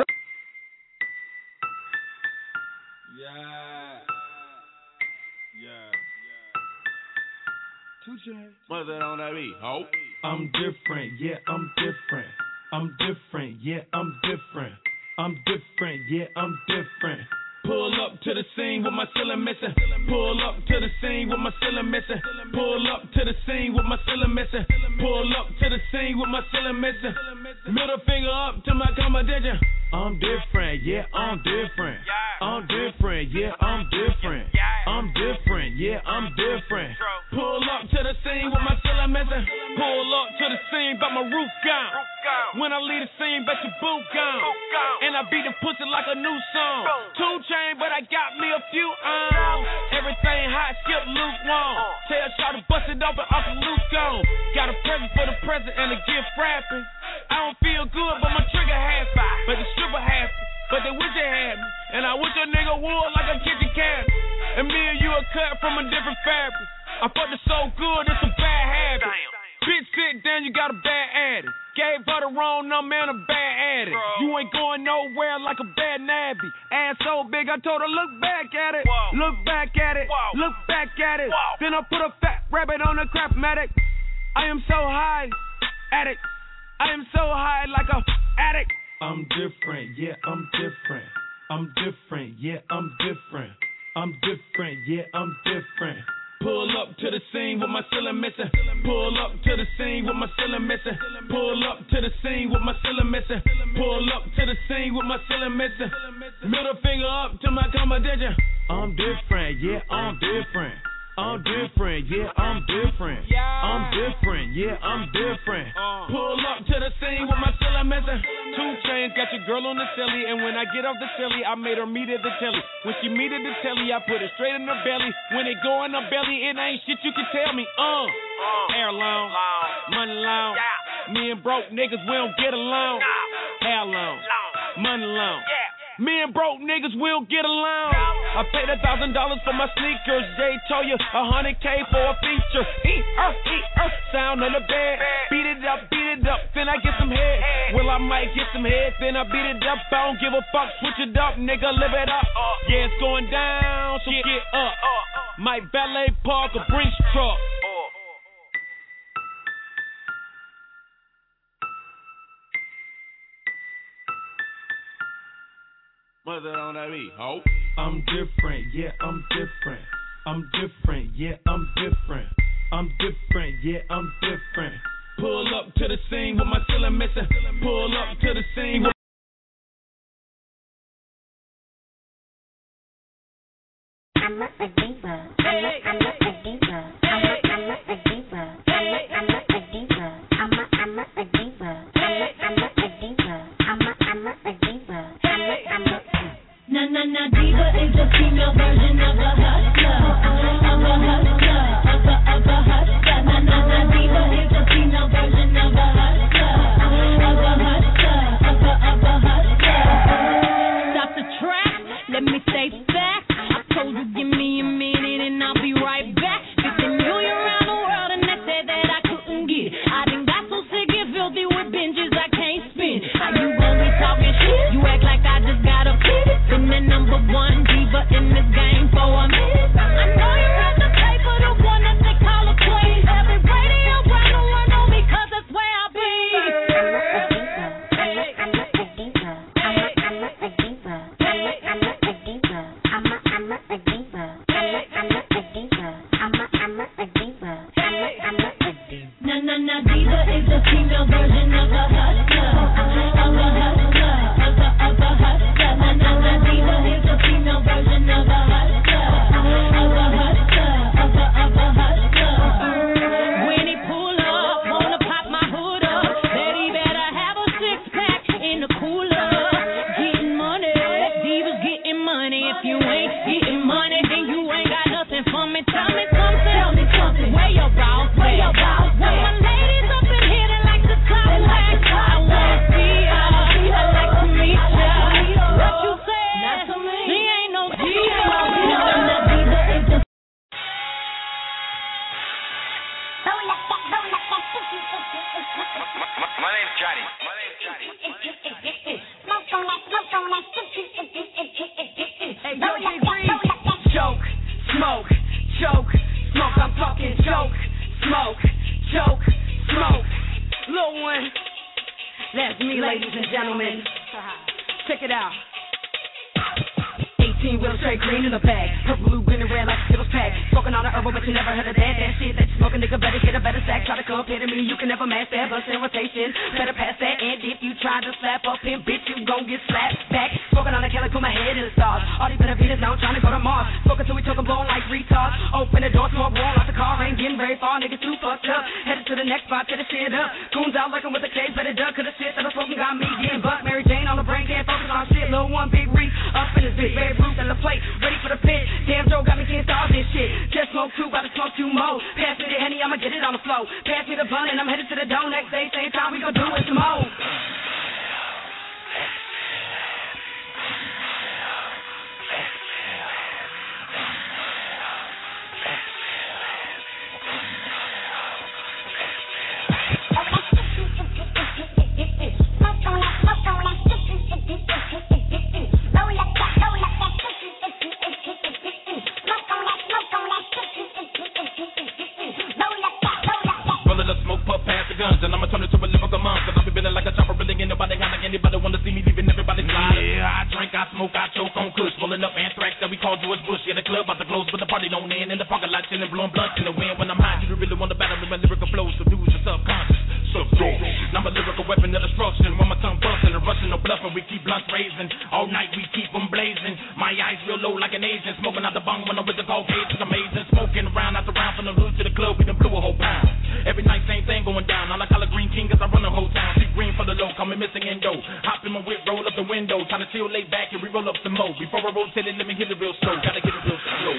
What's that on that beat? Ho. I'm different, yeah, I'm different. I'm different, yeah, I'm different. I'm different, yeah, I'm different. Pull up to the scene with my ceiling missing. Pull up to the scene with my ceiling missing. Pull up to the scene with my ceiling missing. Pull up to the scene with my ceiling missing. Middle finger up to my competition. I'm different, yeah, I'm different. I'm different, yeah, I'm different. I'm different, yeah, I'm different. Pull up to the scene with my ceiling missing. Pull up to the scene, but my roof gone. When I leave the scene, bet your boot gone. And I beat the pussy like a new song. Two chain, but I got me a few on. Everything hot, skip lukewarm. Tell Shaw to bust it open, off the loose gone. Got a present for the present and a gift wrapping. I don't feel good, but my trigger happy. But the stripper happy, but they wish they had me. And I wish a nigga would like a kitchen cabinet. And me and you are cut from a different fabric. I fucked it so good, it's a bad habit. Bitch, sit down, you got a bad addict. Gave her the wrong number and a bad addict. Bro. You ain't going nowhere like a bad nabby. Ass so big, I told her, look back at it. Whoa. Look back at it. Whoa. Look back at it. Whoa. Then I put a fat rabbit on the Craftmatic. I am so high, addict. I am so high like a addict. I'm different, yeah, I'm different. I'm different, yeah, I'm different. I'm different, yeah, I'm different. Pull up to the scene with my ceiling missing. Pull up to the scene with my ceiling missing. Pull up to the scene with my ceiling missing. Pull up to the scene with my ceiling missing. Middle finger up to my competition. I'm different, yeah, I'm different. I'm different, yeah, I'm different. I'm different, yeah, I'm different. Pull up to the scene with my ceiling missing. Two chains, got your girl on the celly, and when I get off the celly, I made her meet at the telly. When she meet at the telly, I put it straight in her belly. When it go in her belly, it ain't shit you can tell me. Uh, hair long, money long. Me and broke niggas, we don't get along. Hair long, money long. Me and broke niggas will get along. I paid a thousand dollars for my sneakers. Jay told you a hundred K for a feature. Eat earth, eat earth, sound on the bed. Beat it up, beat it up, then I get some head. Well, I might get some head, then I beat it up. I don't give a fuck, switch it up, nigga, live it up. Yeah, it's going down, so get up. Might valet park a Brinks truck. What's that on that beat? Ho. I'm different, yeah, I'm different. I'm different, yeah, I'm different. I'm different, yeah, I'm different. Pull up to the scene with my ceiling missing. Pull up to the scene with I'm not a diva. I'm not, I'm not a diva. I'm not, I'm not a diva. I'm not, I'm not a diva. I'm not, I'm not a diva. I'm not, I'm not a diva. I'm not, I'm not a diva. I'm not, I'm not. Na na na diva is a female version of a hustler, of a hustler, of a of a hustler. Na na na diva is a female version of a hustler, of a hustler, of a of a hustler. Stop the track, let me say facts. I told you give me a minute and I'll be right back. Fifteen million around the world and they said that I couldn't get it. I done got so sick and filthy with binges I can't spin. How you gonna be talking shit? You act like I just got a pit. Been the number one diva in this game for joke, smoke, I'm talking joke, smoke, joke, smoke. Little one, that's me, ladies and gentlemen. Check it out. eighteen wheel straight green in the bag. Purple, blue, green, and red like a Skittles pack. Smoking on the herbal, but you never heard of that. That shit that you smoke, a nigga better get a better sack. Try to compare to me, you can never match that. Bust in rotation, better pass that. And if you try to slap up him, bitch, you gon' get slapped back. Smoking on the Kelly, put my head in the stars. All these better beaters, now I'm trying to go to Mars. Smoking till we choke and blowing like retards. Open the door, smoke, roll out the car. Ain't getting very far, niggas too fucked up. Headed to the next spot, tear the shit up. Goons out lurking with the case, better duck. Cause the shit that I'm smoking got me getting bucked. Mary Jane on the brain, can't focus on shit. Lil' one, big Reese, up in this bitch. Babe Ruth and the plate, ready for the pitch. Damn, Joe got me getting stars and shit. Just smoke two, about to smoke two more. Pass me the Henny, I'ma get it on the floor. Pass me the bun and I'm headed to the dough. Next day, same time, we gon' do it some more. Guns, and I'ma turn it to a lyrical monk. Cause I be feeling like a chopper, really ain't nobody got like anybody wanna see me leaving everybody slide. Yeah, I drink, I smoke, I choke on kush, rolling up anthrax that we call George Bush. Yeah, the club about to close, but the party don't end. In the parking lot, chilling, blowing blunts in the wind. When I'm high, you don't really wanna battle with my lyrical flows. So use your subconscious, subconscious. Now I'm a lyrical weapon of destruction. When my tongue busting and rushing, no bluffing, we keep blunts raising. All night we keep them blazing. My eyes real low like an Asian, smoking out the bong when I'm with the Caucasians. Amazing, smoking around after round from the hood to the club, we done blew a whole pound. Every night, same thing going down. All I call a green king, cause I run the whole town. See green for the low, coming missing in dough. Hop in my whip, roll up the window. Try to chill, lay back, and we roll up some more. Before I rotate it, let me hit it real slow. Gotta get it real slow.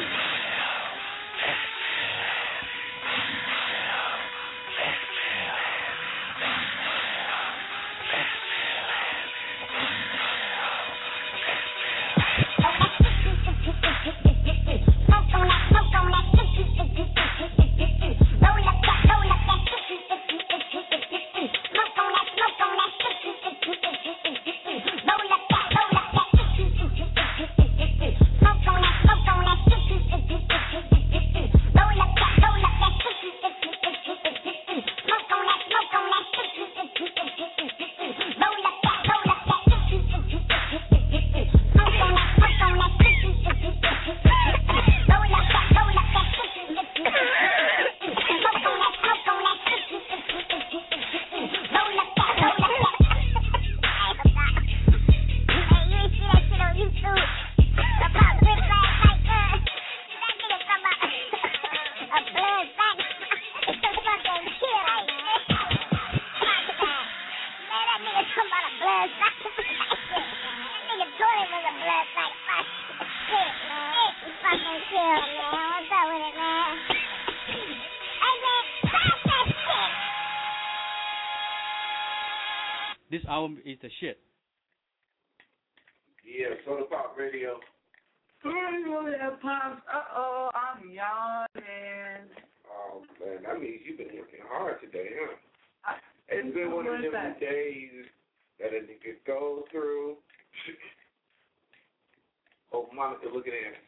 This album is the shit. Yeah, Soda Pop Radio. Pops, uh-oh, I'm yawning. Oh, man, that means you've been working hard today, huh? I, It's been one of them that? days that a nigga go through. Oh, Monica, look at that.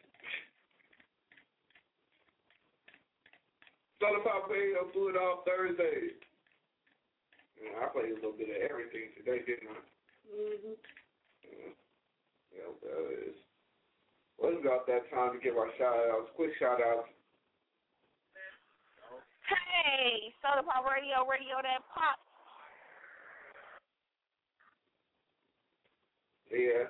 Soda Pop Radio, do it all Thursdays. Yeah, I played a little bit of everything today, didn't I? Mm-hmm. Yeah, yeah that is. Well, it's about that time to give our shout-outs, quick shout-outs. Hey, Soda Pop Radio, radio that pop. Yeah.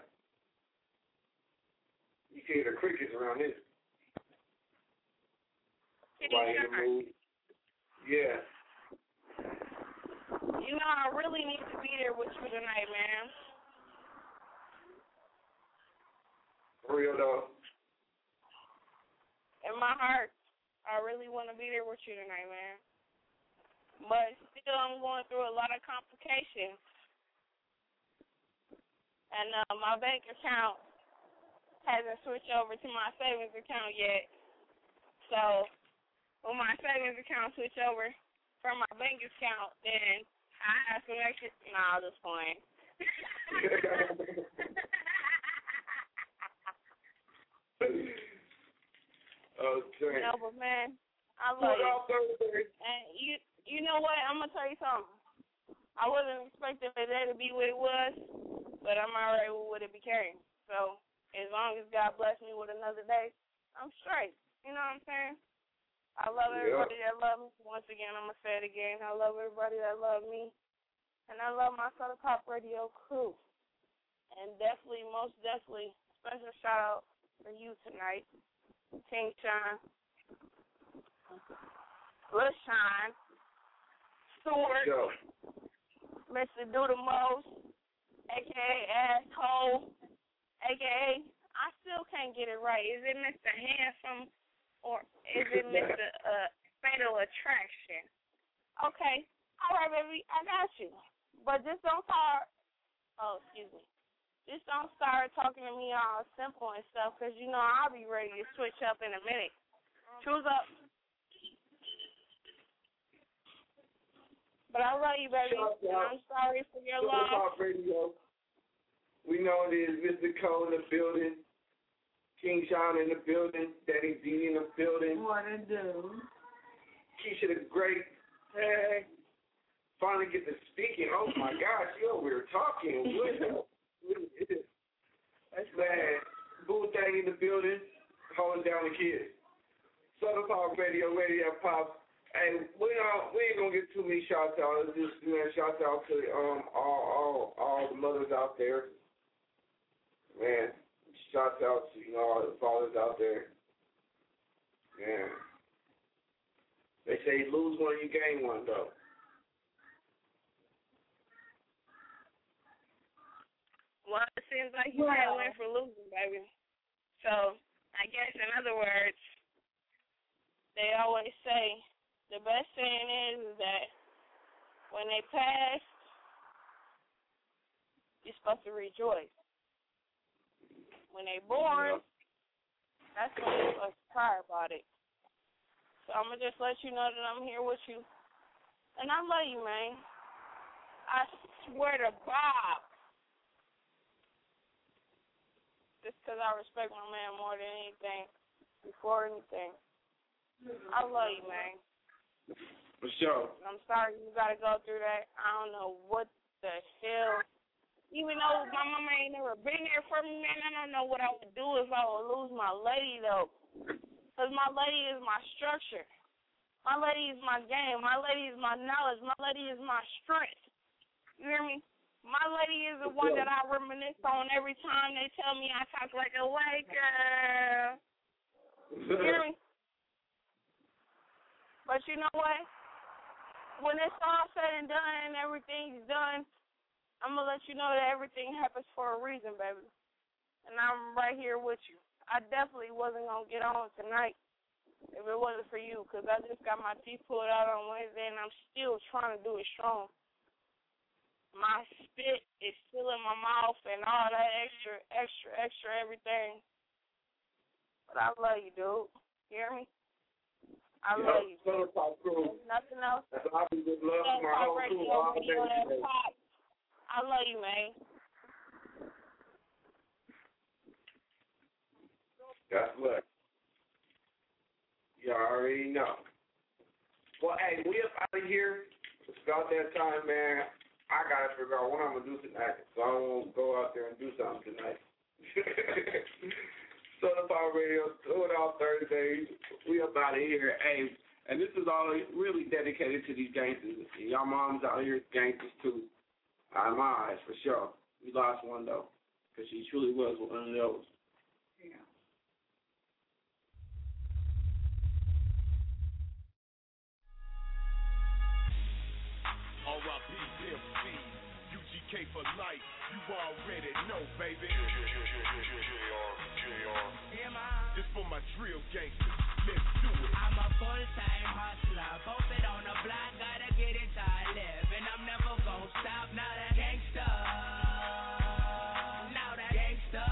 You can hear the crickets around here. Somebody in the mood. Yeah. You know, I really need to be there with you tonight, man. For real, though. In my heart, I really want to be there with you tonight, man. But still, I'm going through a lot of complications. And uh, my bank account hasn't switched over to my savings account yet. So, when my savings account switch over from my bank account, then I have some extra. Nah, I'll just playing. Okay. You know, but man, I love you. And you, you know what? I'm gonna tell you something. I wasn't expecting the day to be what it was, but I'm alright with what it became. So as long as God bless me with another day, I'm straight. You know what I'm saying? I love everybody yeah. that love me. Once again, I'm gonna say it again. I love everybody that love me, and I love my Southern Pop Radio crew. And definitely, most definitely, special shout out for you tonight, King Shine, Lil Shine, Stewart, Yo. Mister Do the Most, aka Asshole, aka I still can't get it right. Is it Mister Handsome or is it Mister Uh, Fatal Attraction? Okay, all right, baby, I got you. But just don't start. Oh, excuse me. Just don't start talking to me all simple and stuff, because you know I'll be ready to switch up in a minute. Choose up. But I love you, baby. And I'm sorry for your loss. Radio. We know there's Mister Cole in the building, King Sean in the building, Daddy D in the building. What to do? Keisha the Great. Hey. Finally get to speaking. Oh my gosh, yo, we were talking. That's man. Boo Thang in the building, holding down the kids. Southern Pop Radio, Radio Pop. Hey, we don't, we ain't gonna get too many shout outs. Just you know, shout out to um all all all the mothers out there. Man, shout out to you know all the fathers out there. Man. They say lose one, you gain one though. Well, it seems like you can't win for losing, baby. So, I guess in other words, they always say the best saying is, is that when they pass, you're supposed to rejoice. When they born, that's when you're supposed to cry about it. So I'm going to just let you know that I'm here with you. And I love you, man. I swear to God. Just because I respect my man more than anything, before anything. I love you, man. For sure. I'm sorry you got to go through that. I don't know what the hell. Even though my mama ain't never been there for me, man, I don't know what I would do if I would lose my lady, though. Because my lady is my structure. My lady is my game. My lady is my knowledge. My lady is my strength. You hear me? My lady is the one that I reminisce on every time they tell me I talk like a white girl. You hear me? But you know what? When it's all said and done and everything's done, I'm going to let you know that everything happens for a reason, baby. And I'm right here with you. I definitely wasn't going to get on tonight if it wasn't for you, because I just got my teeth pulled out on Wednesday, and I'm still trying to do it strong. My spit is still in my mouth and all that extra, extra, extra everything. But I love you, dude. You hear me? I yeah, love you. Southern Pop crew. There's nothing else. That's all I just love my whole crew all day today. I love you, man. That's what. You already know. Well, hey, we up out of here. It's about that time, man. I got to figure out what I'm going to do tonight, so I won't go out there and do something tonight. Southern Pop Radio, do it all Thursdays. We up out of here. Hey, and this is all really dedicated to these gangsters. Y'all moms out here gangsters, too. Out of my eyes, for sure. We lost one, though, because she truly was one of those. Yeah. R I P Pimp C, U G K for life, you already know, baby. Yeah, yeah, yeah, yeah, yeah, yeah, yeah, yeah. This for my drill gangsters, let's do it. I'm a full-time hustler, posted on the block, gotta get it till I live, and I'm never gonna stop, now that gangsta, now that gangsta.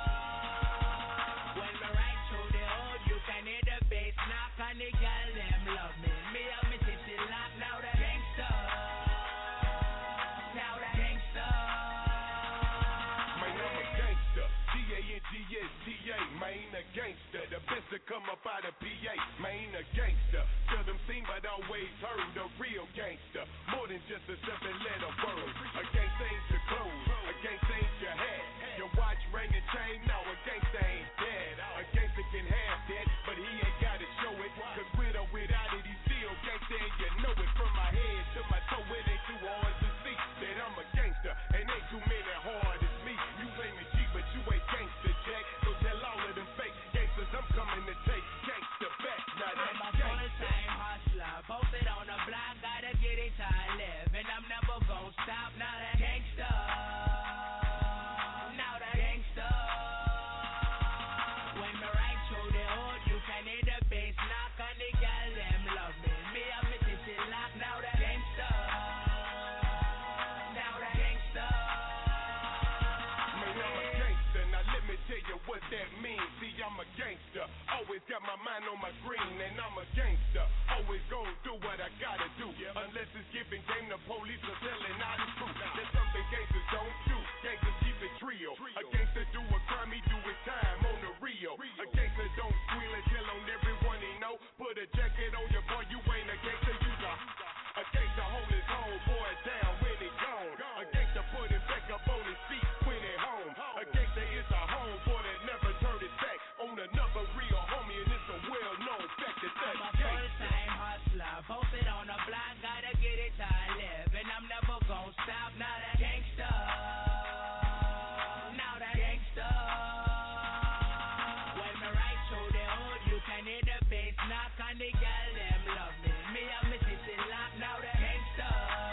When me ride through the hood, you can hear the bass knock, and the girl them love me, me and me city lock, now that gangsta. G S T A, man, a gangster. The best to come up out of eight, man, a gangster. Seldom seen but always heard, a real gangster. More than just a seven letter word. A gangster ain't your clothes, a gangster ain't your hat. Your watch, ring, and chain, no, a gangster ain't dead. A gangster can have that, but he ain't gotta show it. Cause with or without it, he still gangster, and you know it. From my head to my toe, it ain't too hard to see that I'm a gangster, and ain't too many hard as me. You claim me cheap, but you ain't gangster, Jack. So tell all of them fake gangsters I'm coming to take gangster back. Now that's I'm a full-time hustler, posted on the block, gotta get it till I live, and I'm never gon' stop. Now that gangster, now that gangster. When me right through the hood, you can hear the bass knock, and the girl them love me. Me and me titty lock. Now that gangster, now that gangster. Man, I'm a gangster. Now let me tell you what that means. See, I'm a gangster. Always got my mind on my green, and I'm a gangster. Always gonna do what I gotta do. Unless it's giving game to police or telling out the truth. There's something gangsters don't do. Gangsters keep it trio. A gangster do a crime, he do his time on the Rio. A gangster don't squeal and tell on everyone he know. Put a jacket on your boy, you ain't a gangster, you the. A gangster hold his homeboy down when he gone. A gangster put him back up on his feet when he home. A gangster is a homeboy that never turned his back on another real homie, and it's a well-known fact that that's I'm a full-time hustler, posted on the block, gotta get it till I live, and I'm never gon' stop. Now that gangster, now that gangster. When me right through the hood, you can hear the bass knock, and the girl them love me. Me and me titty lock. Now that gangster,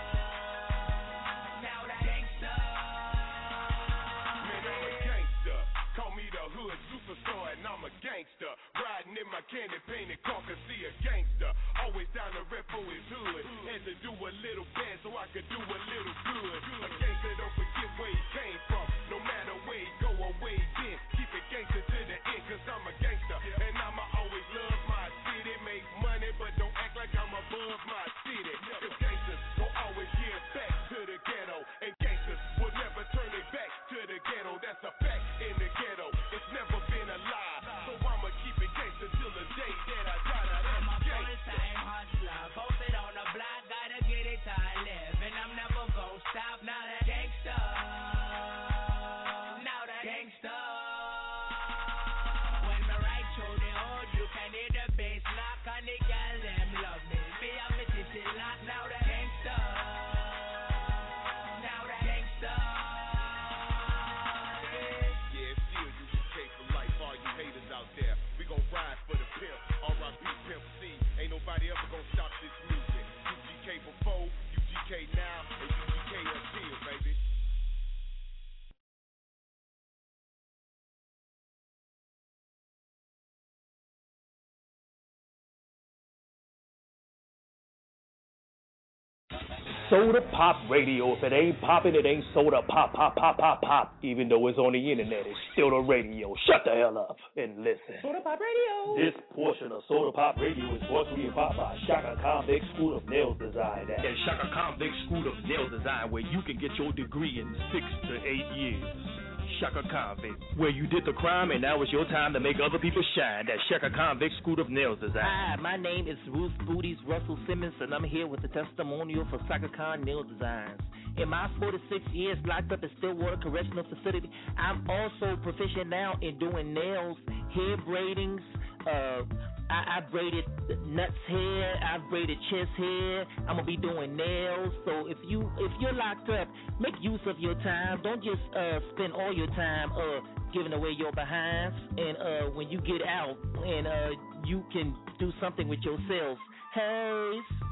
now that gangster. Man, I'm a gangster. Call me the hood superstar, and I'm a gangster. Riding in my candy painted car, can see a gangster. Always down to rep for his hood. Had to do a little bad so I could do a little good. A gangster don't forget where he came from. No matter where he go or where he been. Keep it gangster to the end, cause I'm a gangster. And I'ma always love my city. Make money, but don't act like I'm above my city. Cause gangsters will always give back to the ghetto. And gangsters will never turn their back to the ghetto. That's a fact in the ghetto. It's never been a lie. So I'ma keep it gangster till the day that I die. Now I'm a that's gangster. full-time hustler, posted on the block, gotta get it till I live, and I'm never gon' stop. Now that gangster, now that gangster. When me right through the hood, you can hear the bass knock, and the girl them love me. Me and me titty lock. Now that gangster, now that gangster. Yeah, it's still U G K for life. All you haters out there, we gon' ride for the pimp. R I P Pimp C. Ain't nobody ever gon' stop this music. U G K before, U G K now, and U G K until, baby. Soda Pop Radio. If it ain't poppin', it ain't soda pop, pop, pop, pop, pop. Even though it's on the internet, it's still the radio. Shut the hell up and listen. Soda Pop Radio. This portion of Soda Pop Radio is brought to you by Shaka Convict School of Nail Design at Shaka Convict School of Nail Design, where you can get your degree in six to eight years. Shaka Convict, where you did the crime and now it's your time to make other people shine. That's Shaka Convict School of Nail Design. Hi, my name is Ruth Booties Russell Simmons, and I'm here with a testimonial for Shaka Khan Nail Designs. In my forty-six years locked up in Stillwater Correctional Facility, I'm also proficient now in doing nails, hair braidings. Uh, I, I braided nuts hair, I braided chest hair. I'm gonna be doing nails. So if you if you're locked up, make use of your time. Don't just uh, spend all your time uh, giving away your behinds. And uh, when you get out, and uh, you can do something with yourself. Hey.